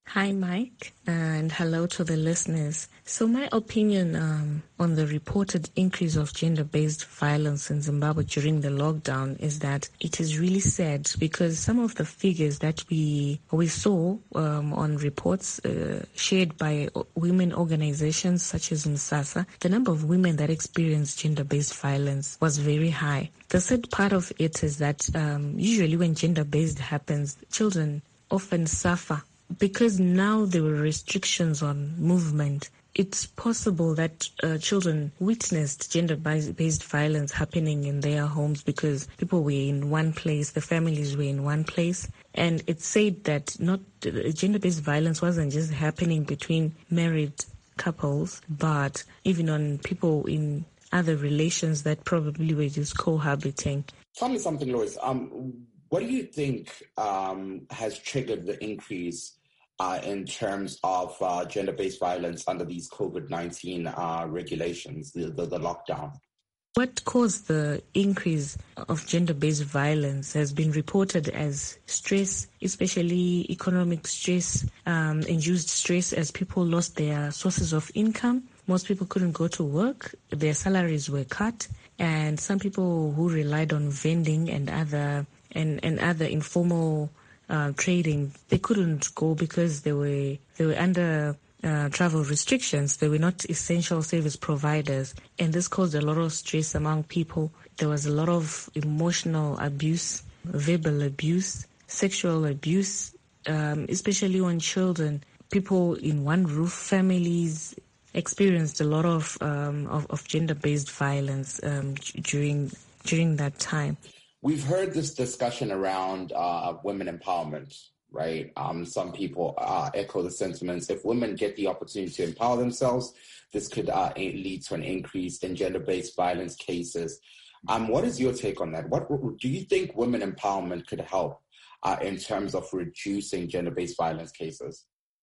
Hi, Mike, and hello to the listeners. So my opinion um, on the reported increase of gender-based violence in Zimbabwe during the lockdown is that it is really sad, because some of the figures that we we saw um, on reports uh, shared by women organizations such as NSASA, the number of women that experienced gender-based violence was very high. The sad part of it is that um, usually when gender-based happens, children often suffer. Because now there were restrictions on movement, it's possible that uh, children witnessed gender-based violence happening in their homes because people were in one place, the families were in one place. And it's said that not uh, gender-based violence wasn't just happening between married couples, but even on people in other relations that probably were just cohabiting. Tell me something, Lois. Um, what do you think um, has triggered the increase Uh, in terms of uh, gender-based violence under these COVID nineteen uh, regulations, the, the, the lockdown? What caused the increase of gender-based violence has been reported as stress, especially economic stress, um, induced stress as people lost their sources of income. Most people couldn't go to work, their salaries were cut, and some people who relied on vending and other and, and other informal Uh, trading, they couldn't go because they were they were under uh, travel restrictions. They were not essential service providers, and this caused a lot of stress among people. There was a lot of emotional abuse, verbal abuse, sexual abuse, um, especially on children. People in one roof families experienced a lot of um, of, of gender-based violence um, during during that time. We've heard this discussion around uh, women empowerment, right? Um, some people uh, echo the sentiments. If women get the opportunity to empower themselves, this could uh, lead to an increase in gender-based violence cases. Um, what is your take on that? What do you think women empowerment could help uh, in terms of reducing gender-based violence cases?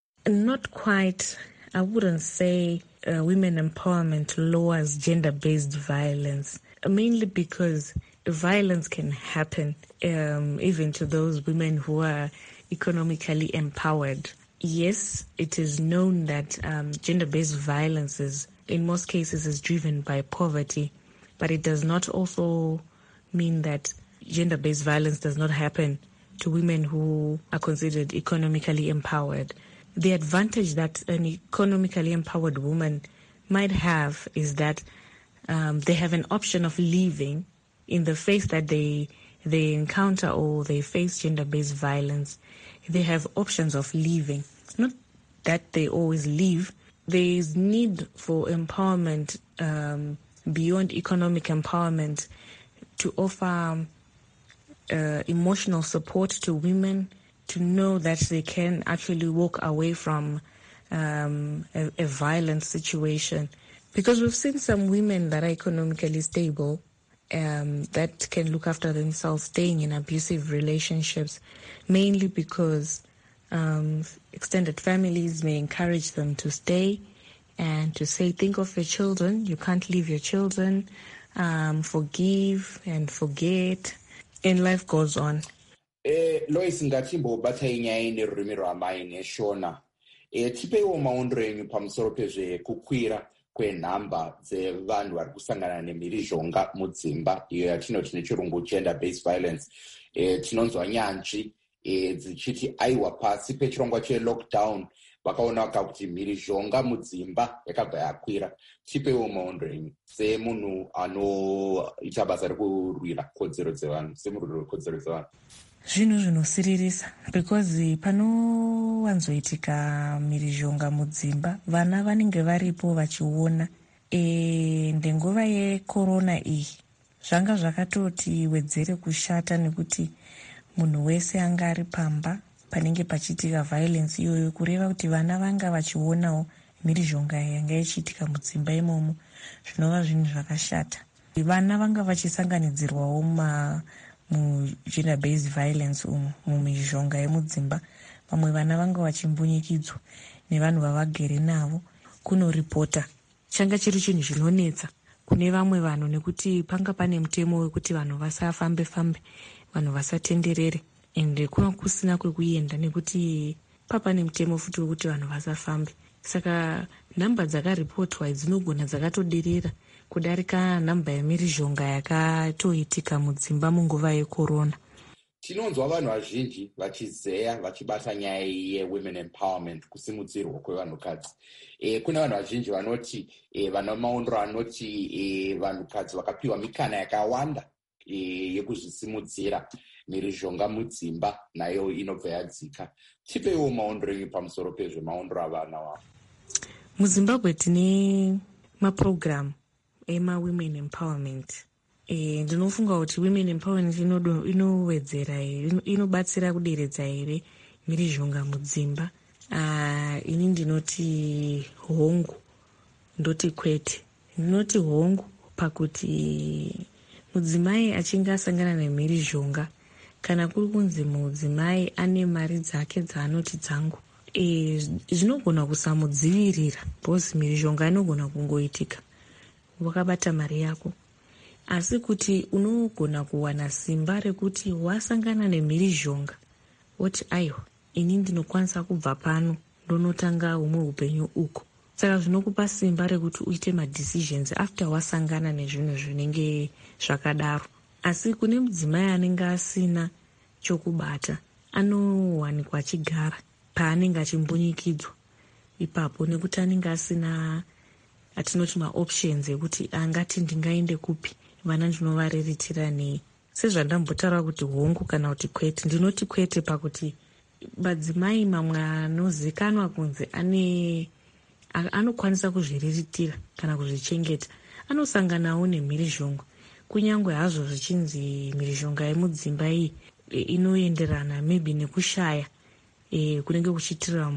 Not quite. I wouldn't say uh, women empowerment lowers gender-based violence, mainly because violence can happen um, even to those women who are economically empowered. Yes, it is known that um, gender-based violence is, in most cases, is driven by poverty, but it does not also mean that gender-based violence does not happen to women who are considered economically empowered. The advantage that an economically empowered woman might have is that um, they have an option of leaving in the face that they they encounter or they face gender-based violence. They have options of leaving. Not that they always leave. There is need for empowerment um, beyond economic empowerment to offer uh, emotional support to women to know that they can actually walk away from um, a, a violent situation. Because we've seen some women that are economically stable Um, that can look after themselves staying in abusive relationships, mainly because um, extended families may encourage them to stay and to say, think of your children, you can't leave your children, um, forgive and forget, and life goes on. Eh, Lois ngatimbo batainyai nerurimi rwamai neshona. Eh, tipeiwo maondro enyu pamusoro pezvekukwira kwenhamba dzevanhu vari kusangana nemhirizhonga mudzimba iyo yatinoti nechirungu gender-based violence. E, tinonzwa nyanzvi e, dzichiti aiwa pasi pechirongwa chelockdown vakaona kuti mhirizhonga mudzimba yakabva yakwira. Tipeiwo maondro enyu semunhu anoita basa rekurwira kodzero dzevanhu, semurwiri wekodzero dzevanhu. Zvinhu zvinosiririsa because panowanzoitika mhirizhonga mudzimba vana vanenge varipo vachiona. E, ndenguva yekorona iyi zvanga zvakatoti wedzere kushata nekuti munhu wese anga ari pamba panenge pachiitika violence iyoyo, kureva kuti vana vanga vachionawo mhirizhonga yanga ichiitika mudzimba imomo. Zvinova zvinhu zvakashata. Vana vanga vachisanganidzirwawo ma mu-gender-based violence umu mumizhonga yemudzimba. Vamwe vana vanga vachimbunyikidzwa nevanhu vavagere navo. Kunoripota changa chiri chinhu zvinonetsa kune vamwe vanhu nekuti panga pane mutemo wekuti vanhu vasafambe fambe, vanhu vasatenderere, ende kuna kusina kwekuenda nekuti papane mutemo futi wekuti vanhu vasafambe. Saka nhamba dzakaripotwa dzinogona dzakatoderera kudarika nhamba yemhirizhonga yakatoitika mudzimba munguva yekorona. Tinonzwa vanhu vazhinji vachizeya vachibata nyaya yewomen empowerment, kusimudzirwa kwevanhukadzi. E, kuna vanhu vazhinji vanoti e, vana maondro anoti e, vanhukadzi vakapiwa mikana yakawanda e, yekuzvisimudzira, mhirizhonga mudzimba nayo inobva yadzika. Tipeiwo maondro enyu pamusoro pezvemaondro avana wavo. MuZimbabwe tine maprogramu ema-women empowerment. E, ndinofunga kuti women empowerment inowedzera here, inobatsira kuderedza here mhirizhonga mudzimba. Uh, ini ndinoti hongu, ndoti kwete. Ndinoti hongu pakuti mudzimai achinge asangana nemhirizhonga, kana kuri kunzi mudzimai ane mari dzake dzaanoti dzangu, e, zvinogona kusamudzivirira, bhozi mhirizhonga inogona kungoitika wakabata mari yako. Asi kuti unogona kuwana simba rekuti wasangana nemhirizhonga woti aiwa, ini ndinokwanisa kubva pano ndonotanga humwe upenyu uko. Saka zvinokupa simba rekuti uite madecisions after wasangana nezvinhu zvinenge zvakadaro. Asi kune mudzimai anenge asina chokubata, anowanikwa achigara paanenge achimbunyikidzwa ipapo, nekuti anenge asina atinoti maoptions ekuti angati ndingaende kupi, vana ndinovareritira nei. Sezvandambotaura kuti hongu kana kuti kwete, ndinoti kwete pakuti madzimai mamwe anozikanwa kunzi ane anokwanisa kuzviriritira kana kuzvichengeta anosanganawo nemhirizhonga, kunyange hazvo zvichinzi mhirizhonga yemudzimba iyi e, inoenderana maybe nekushaya e, kunenge kuchiitira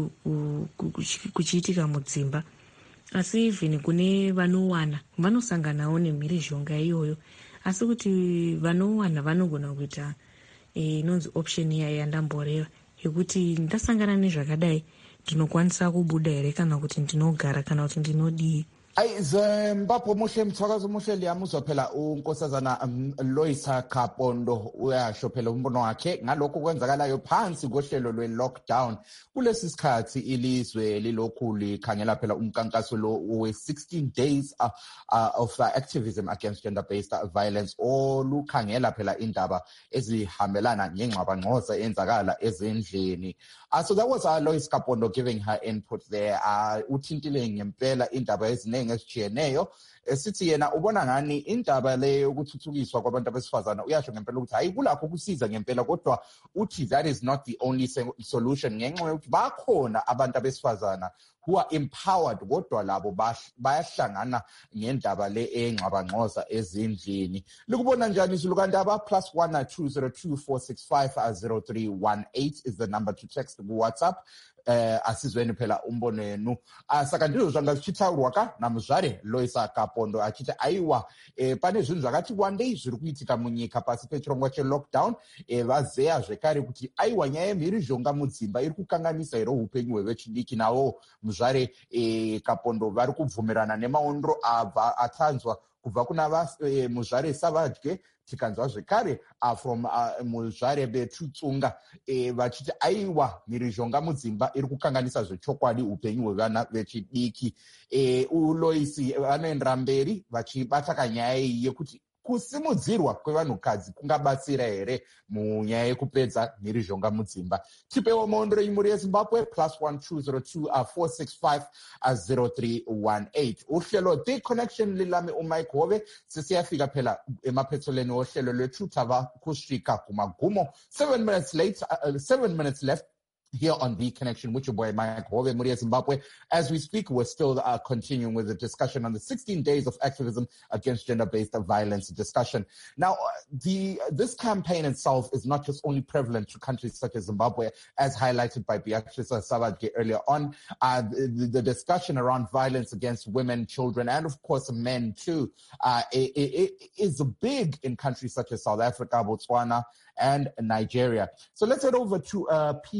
kuchiitika mudzimba. Asi even kune vanowana vanosanganawo nemhirizhonga iyoyo, asi kuti vanowana vanogona kuita inonzi e, option iya yandamboreva yekuti ndasangana nezvakadai ndinokwanisa kubuda here kana kuti ndinogara kana kuti ndinodii. Ayi Zimbabwe muhle mthwakazi muhle liyamuzwa phela unkosazana um, Loisa Kapondo uyasho phela umbono wakhe ngalokho kwenzakalayo phansi kohlelo lwe-lockdown kulesi sikhathi ilizwe lilokhu likhangela phela umkankaso lo we-sixteen days uh, uh, of uh, activism against gender-based violence olukhangela phela indaba ezihambelana ngengxabangxoza enzakala ezindlini. Uh, so that was uh, Lois Kapondo giving her input there. Uh, uthintile ngempela indaba eziningi ezitshiyeneyo. Sithi yena ubona ngani indaba le yokuthuthukiswa kwabantu abesifazana, uyasho ngempela ukuthi hayi kulakho kusiza ngempela, kodwa uthi that is not the only solution, ngenxa yokuthi bakhona abantu abesifazana who are empowered kodwa labo bayahlangana ngendaba le engxabangxoza ezindlini. Likubona njani Zulukandaba? Plus one two zero two four six five zero three one eight is the number to text WhatsApp. Eh asizweni phela umbono wenu. Asaka ndizvo zvanga zvichitaurwa ka namuzvare Loisa Kapondo achiti aiwa eh pane zvinhu zvakati wandei zviri kuitika munyika pasi pechirongwa che-lockdown. Eh vazeya zvekare kuti aiwa nyaya yemhirizhonga mudzimba iri kukanganisa here upenyu hwevechidiki. Nawo muzvare eh Kapondo vari kubvumirana nemaondro abva atanzwa kubva kuna eh, muzvare Savadye, tikanzwa zvekare uh, from uh, muzvare Betutsunga eh, vachiti aiwa mhirizhonga mudzimba iri kukanganisa zvechokwadi upenyu hwevana vechidiki. Eh, uLoisi vanoendera mberi vachibata kanyaya iyi yekuti kusimudzirwa kwevanhukadzi kungabatsira here munyaya yekupedza mhirizhonga mudzimba. Tipewo maondro imuri yeZimbabwe plus one two zero two four six five zero three one eight. Uhlelo The Connection lilami uMike Hove. Sisiyafika phela emaphethelweni ohlelo lwethu tava kusvika kumagumo. Seven minutes late, uh, seven minutes left here on The Connection with your boy Mike Hove, Muria Zimbabwe. As we speak, we're still uh, continuing with the discussion on the sixteen days of activism against gender-based violence discussion. Now, the this campaign itself is not just only prevalent to countries such as Zimbabwe, as highlighted by Beatrice Savadye earlier on. Uh, the, the discussion around violence against women, children, and of course men too, uh, it, it, it is big in countries such as South Africa, Botswana, and Nigeria. So let's head over to a piece that we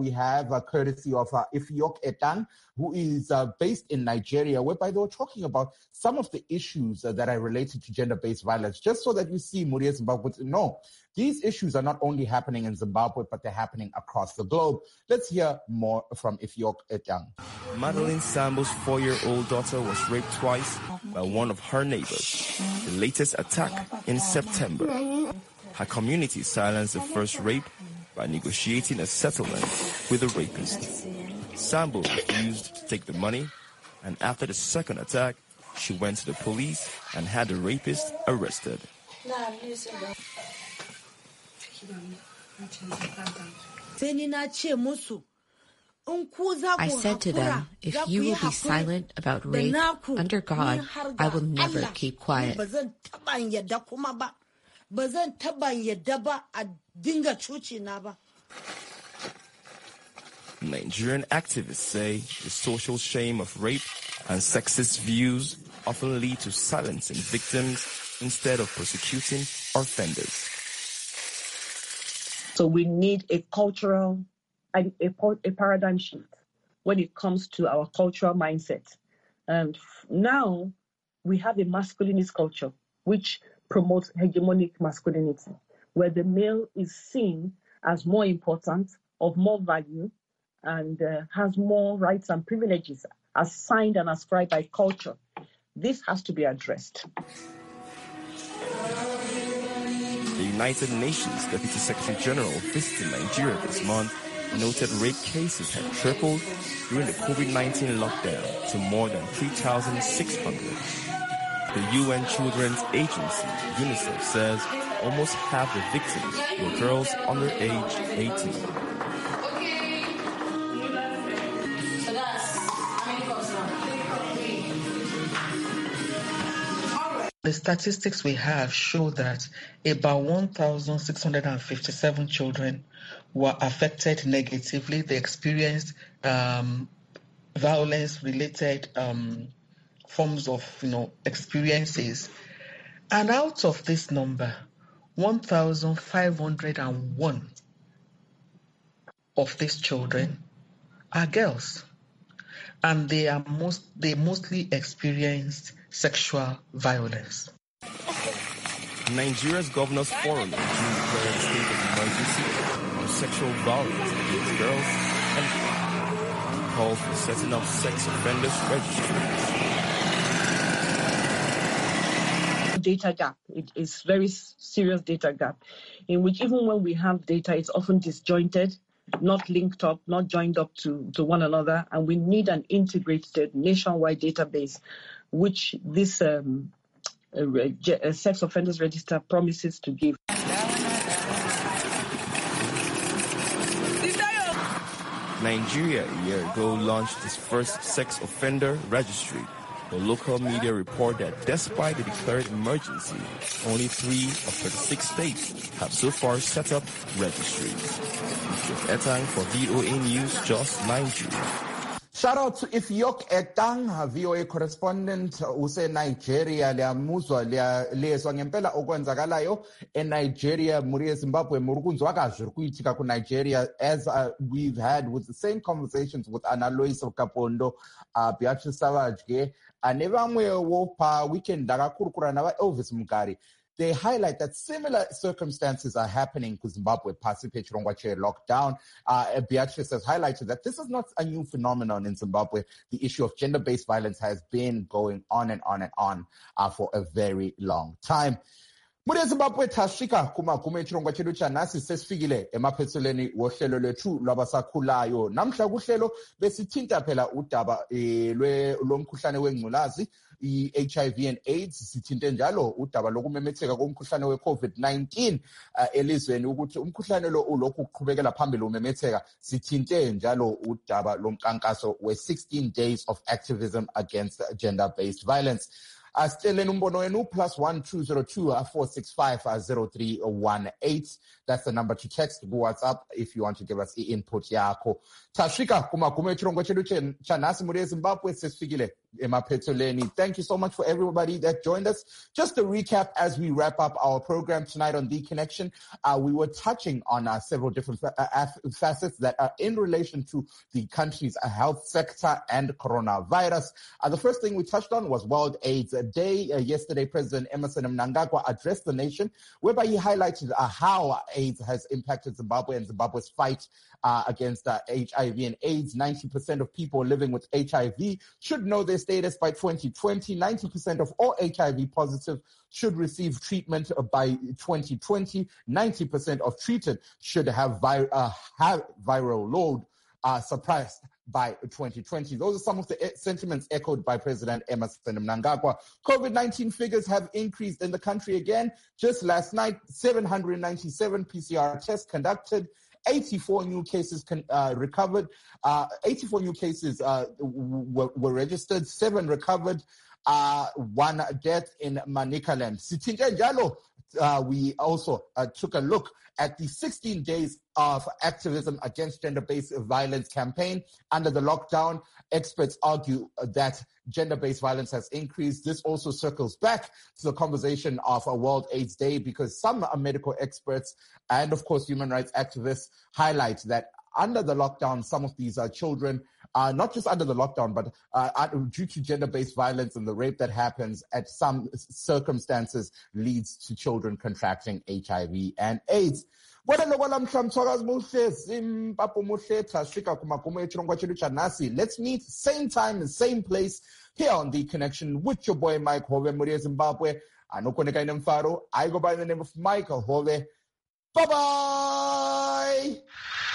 we have, uh, courtesy of uh, Ifyok Etang, who is uh, based in Nigeria, whereby they were talking about some of the issues uh, that are related to gender-based violence, just so that you see, Muria Zimbabwe, no, these issues are not only happening in Zimbabwe, but they're happening across the globe. Let's hear more from Ifyok Etang. Madeline Sambo's four-year-old daughter was raped twice by one of her neighbors. The latest attack in September. Her community silenced the first rape by negotiating a settlement with the rapist. Sambo refused to take the money, and after the second attack, she went to the police and had the rapist arrested. I said to them, if you will be silent about rape, under God, I will never keep quiet. Nigerian activists say the social shame of rape and sexist views often lead to silencing victims instead of prosecuting offenders. So we need a cultural, a, a paradigm shift when it comes to our cultural mindset. And now we have a masculinist culture, which promotes hegemonic masculinity, where the male is seen as more important, of more value, and uh, has more rights and privileges assigned and ascribed by culture. This has to be addressed. The United Nations Deputy Secretary General visiting Nigeria this month noted rape cases had tripled during the COVID nineteen lockdown to more than three thousand six hundred. The U N Children's Agency, UNICEF, says almost half the victims were girls under age eighteen. The statistics we have show that about one thousand six hundred fifty-seven children were affected negatively. They experienced um, violence-related um, forms of, you know, experiences. And out of this number, one thousand five hundred one of these children are girls. And they are most they mostly experienced sexual violence. Nigeria's Governors Forum in June declared a state of emergency on sexual violence against girls and called for setting up sex offenders registries. Data gap. It is very serious data gap, in which even when we have data, it's often disjointed, not linked up, not joined up to, to one another, and we need an integrated nationwide database, which this um, uh, uh, sex offenders register promises to give. Nigeria a year ago launched its first sex offender registry. The local media report that despite the declared emergency, only three of thirty-six states have so far set up registries. Ifyok Etang for V O A News, Jos, Nigeria. Shout out to Ifyok Etang, V O A correspondent use Nigeria. Liyamuzwa liyezwa ngempela okwenzakalayo eNigeria. Muria Zimbabwe murukunzwa kazviri kuitika kuNigeria, as uh, we've had with the same conversations with Analoiso Kapondo, uh, Beatrice Savage, ane vamwewo pa weekend ndakakurukura nava Elvis Mugari. They highlight that similar circumstances are happening to Zimbabwe, pasi pechirongwa che lockdown. Uh, Beatrice has highlighted that this is not a new phenomenon in Zimbabwe. The issue of gender-based violence has been going on and on and on uh, for a very long time. Muria Zimbabwe tasvika kumagume echirongwa chedu chanhasi sesifikile emaphetseleni wohlelo lwethu lwabasakhulayo. Namhla kuhlelo besithinta phela udaba lomkhuhlane wengculazi, i-H I V and AIDS, sithinte njalo udaba lokumemetheka komkhuhlane we-COVID nineteen uh, elizweni, ukuthi umkhuhlane lo ulokhu uqhubekela phambili umemetheka. Sithinte njalo udaba lomkankaso we-sixteen days of activism against gender-based violence. Asiteleni umbono wenu plus one two zero two four six five zero three one eight. That's the number to text. Go WhatsApp if you want to give us the input yako. Tasvika kumagume echirongwa chedu chanhasi. Muria Zimbabwe sesifikile Emapetoleni. Thank you so much for everybody that joined us. Just to recap as we wrap up our program tonight on The Connection, uh, we were touching on uh, several different fa- uh, facets that are in relation to the country's uh, health sector and coronavirus. Uh, the first thing we touched on was World AIDS Day. Uh, yesterday, President Emmerson Mnangagwa addressed the nation, whereby he highlighted uh, how AIDS has impacted Zimbabwe and Zimbabwe's fight uh, against uh, H I V and AIDS. ninety percent of people living with H I V should know their status by twenty twenty. ninety percent of all H I V positive should receive treatment by twenty twenty. ninety percent of treated should have, vi- uh, have viral load uh, suppressed by twenty twenty. Those are some of the sentiments echoed by President Emmerson Mnangagwa. COVID nineteen figures have increased in the country again. Just last night, seven hundred ninety-seven P C R tests conducted, eighty-four new cases con- uh, recovered, uh, eighty-four new cases uh, w- were registered, seven recovered, uh, one death in Manicaland. Sithinta njalo, uh, we also uh, took a look at the sixteen days of activism against gender-based violence campaign under the lockdown. Experts argue that gender-based violence has increased. This also circles back to the conversation of a World AIDS Day, because some medical experts and, of course, human rights activists highlight that under the lockdown, some of these uh, children, uh, not just under the lockdown, but uh, due to gender-based violence and the rape that happens at some circumstances, leads to children contracting H I V and AIDS. Let's meet same time and same place here on The Connection with your boy Mike Hove, Muria Zimbabwe. I go by the name of Michael Hove. Bye-bye!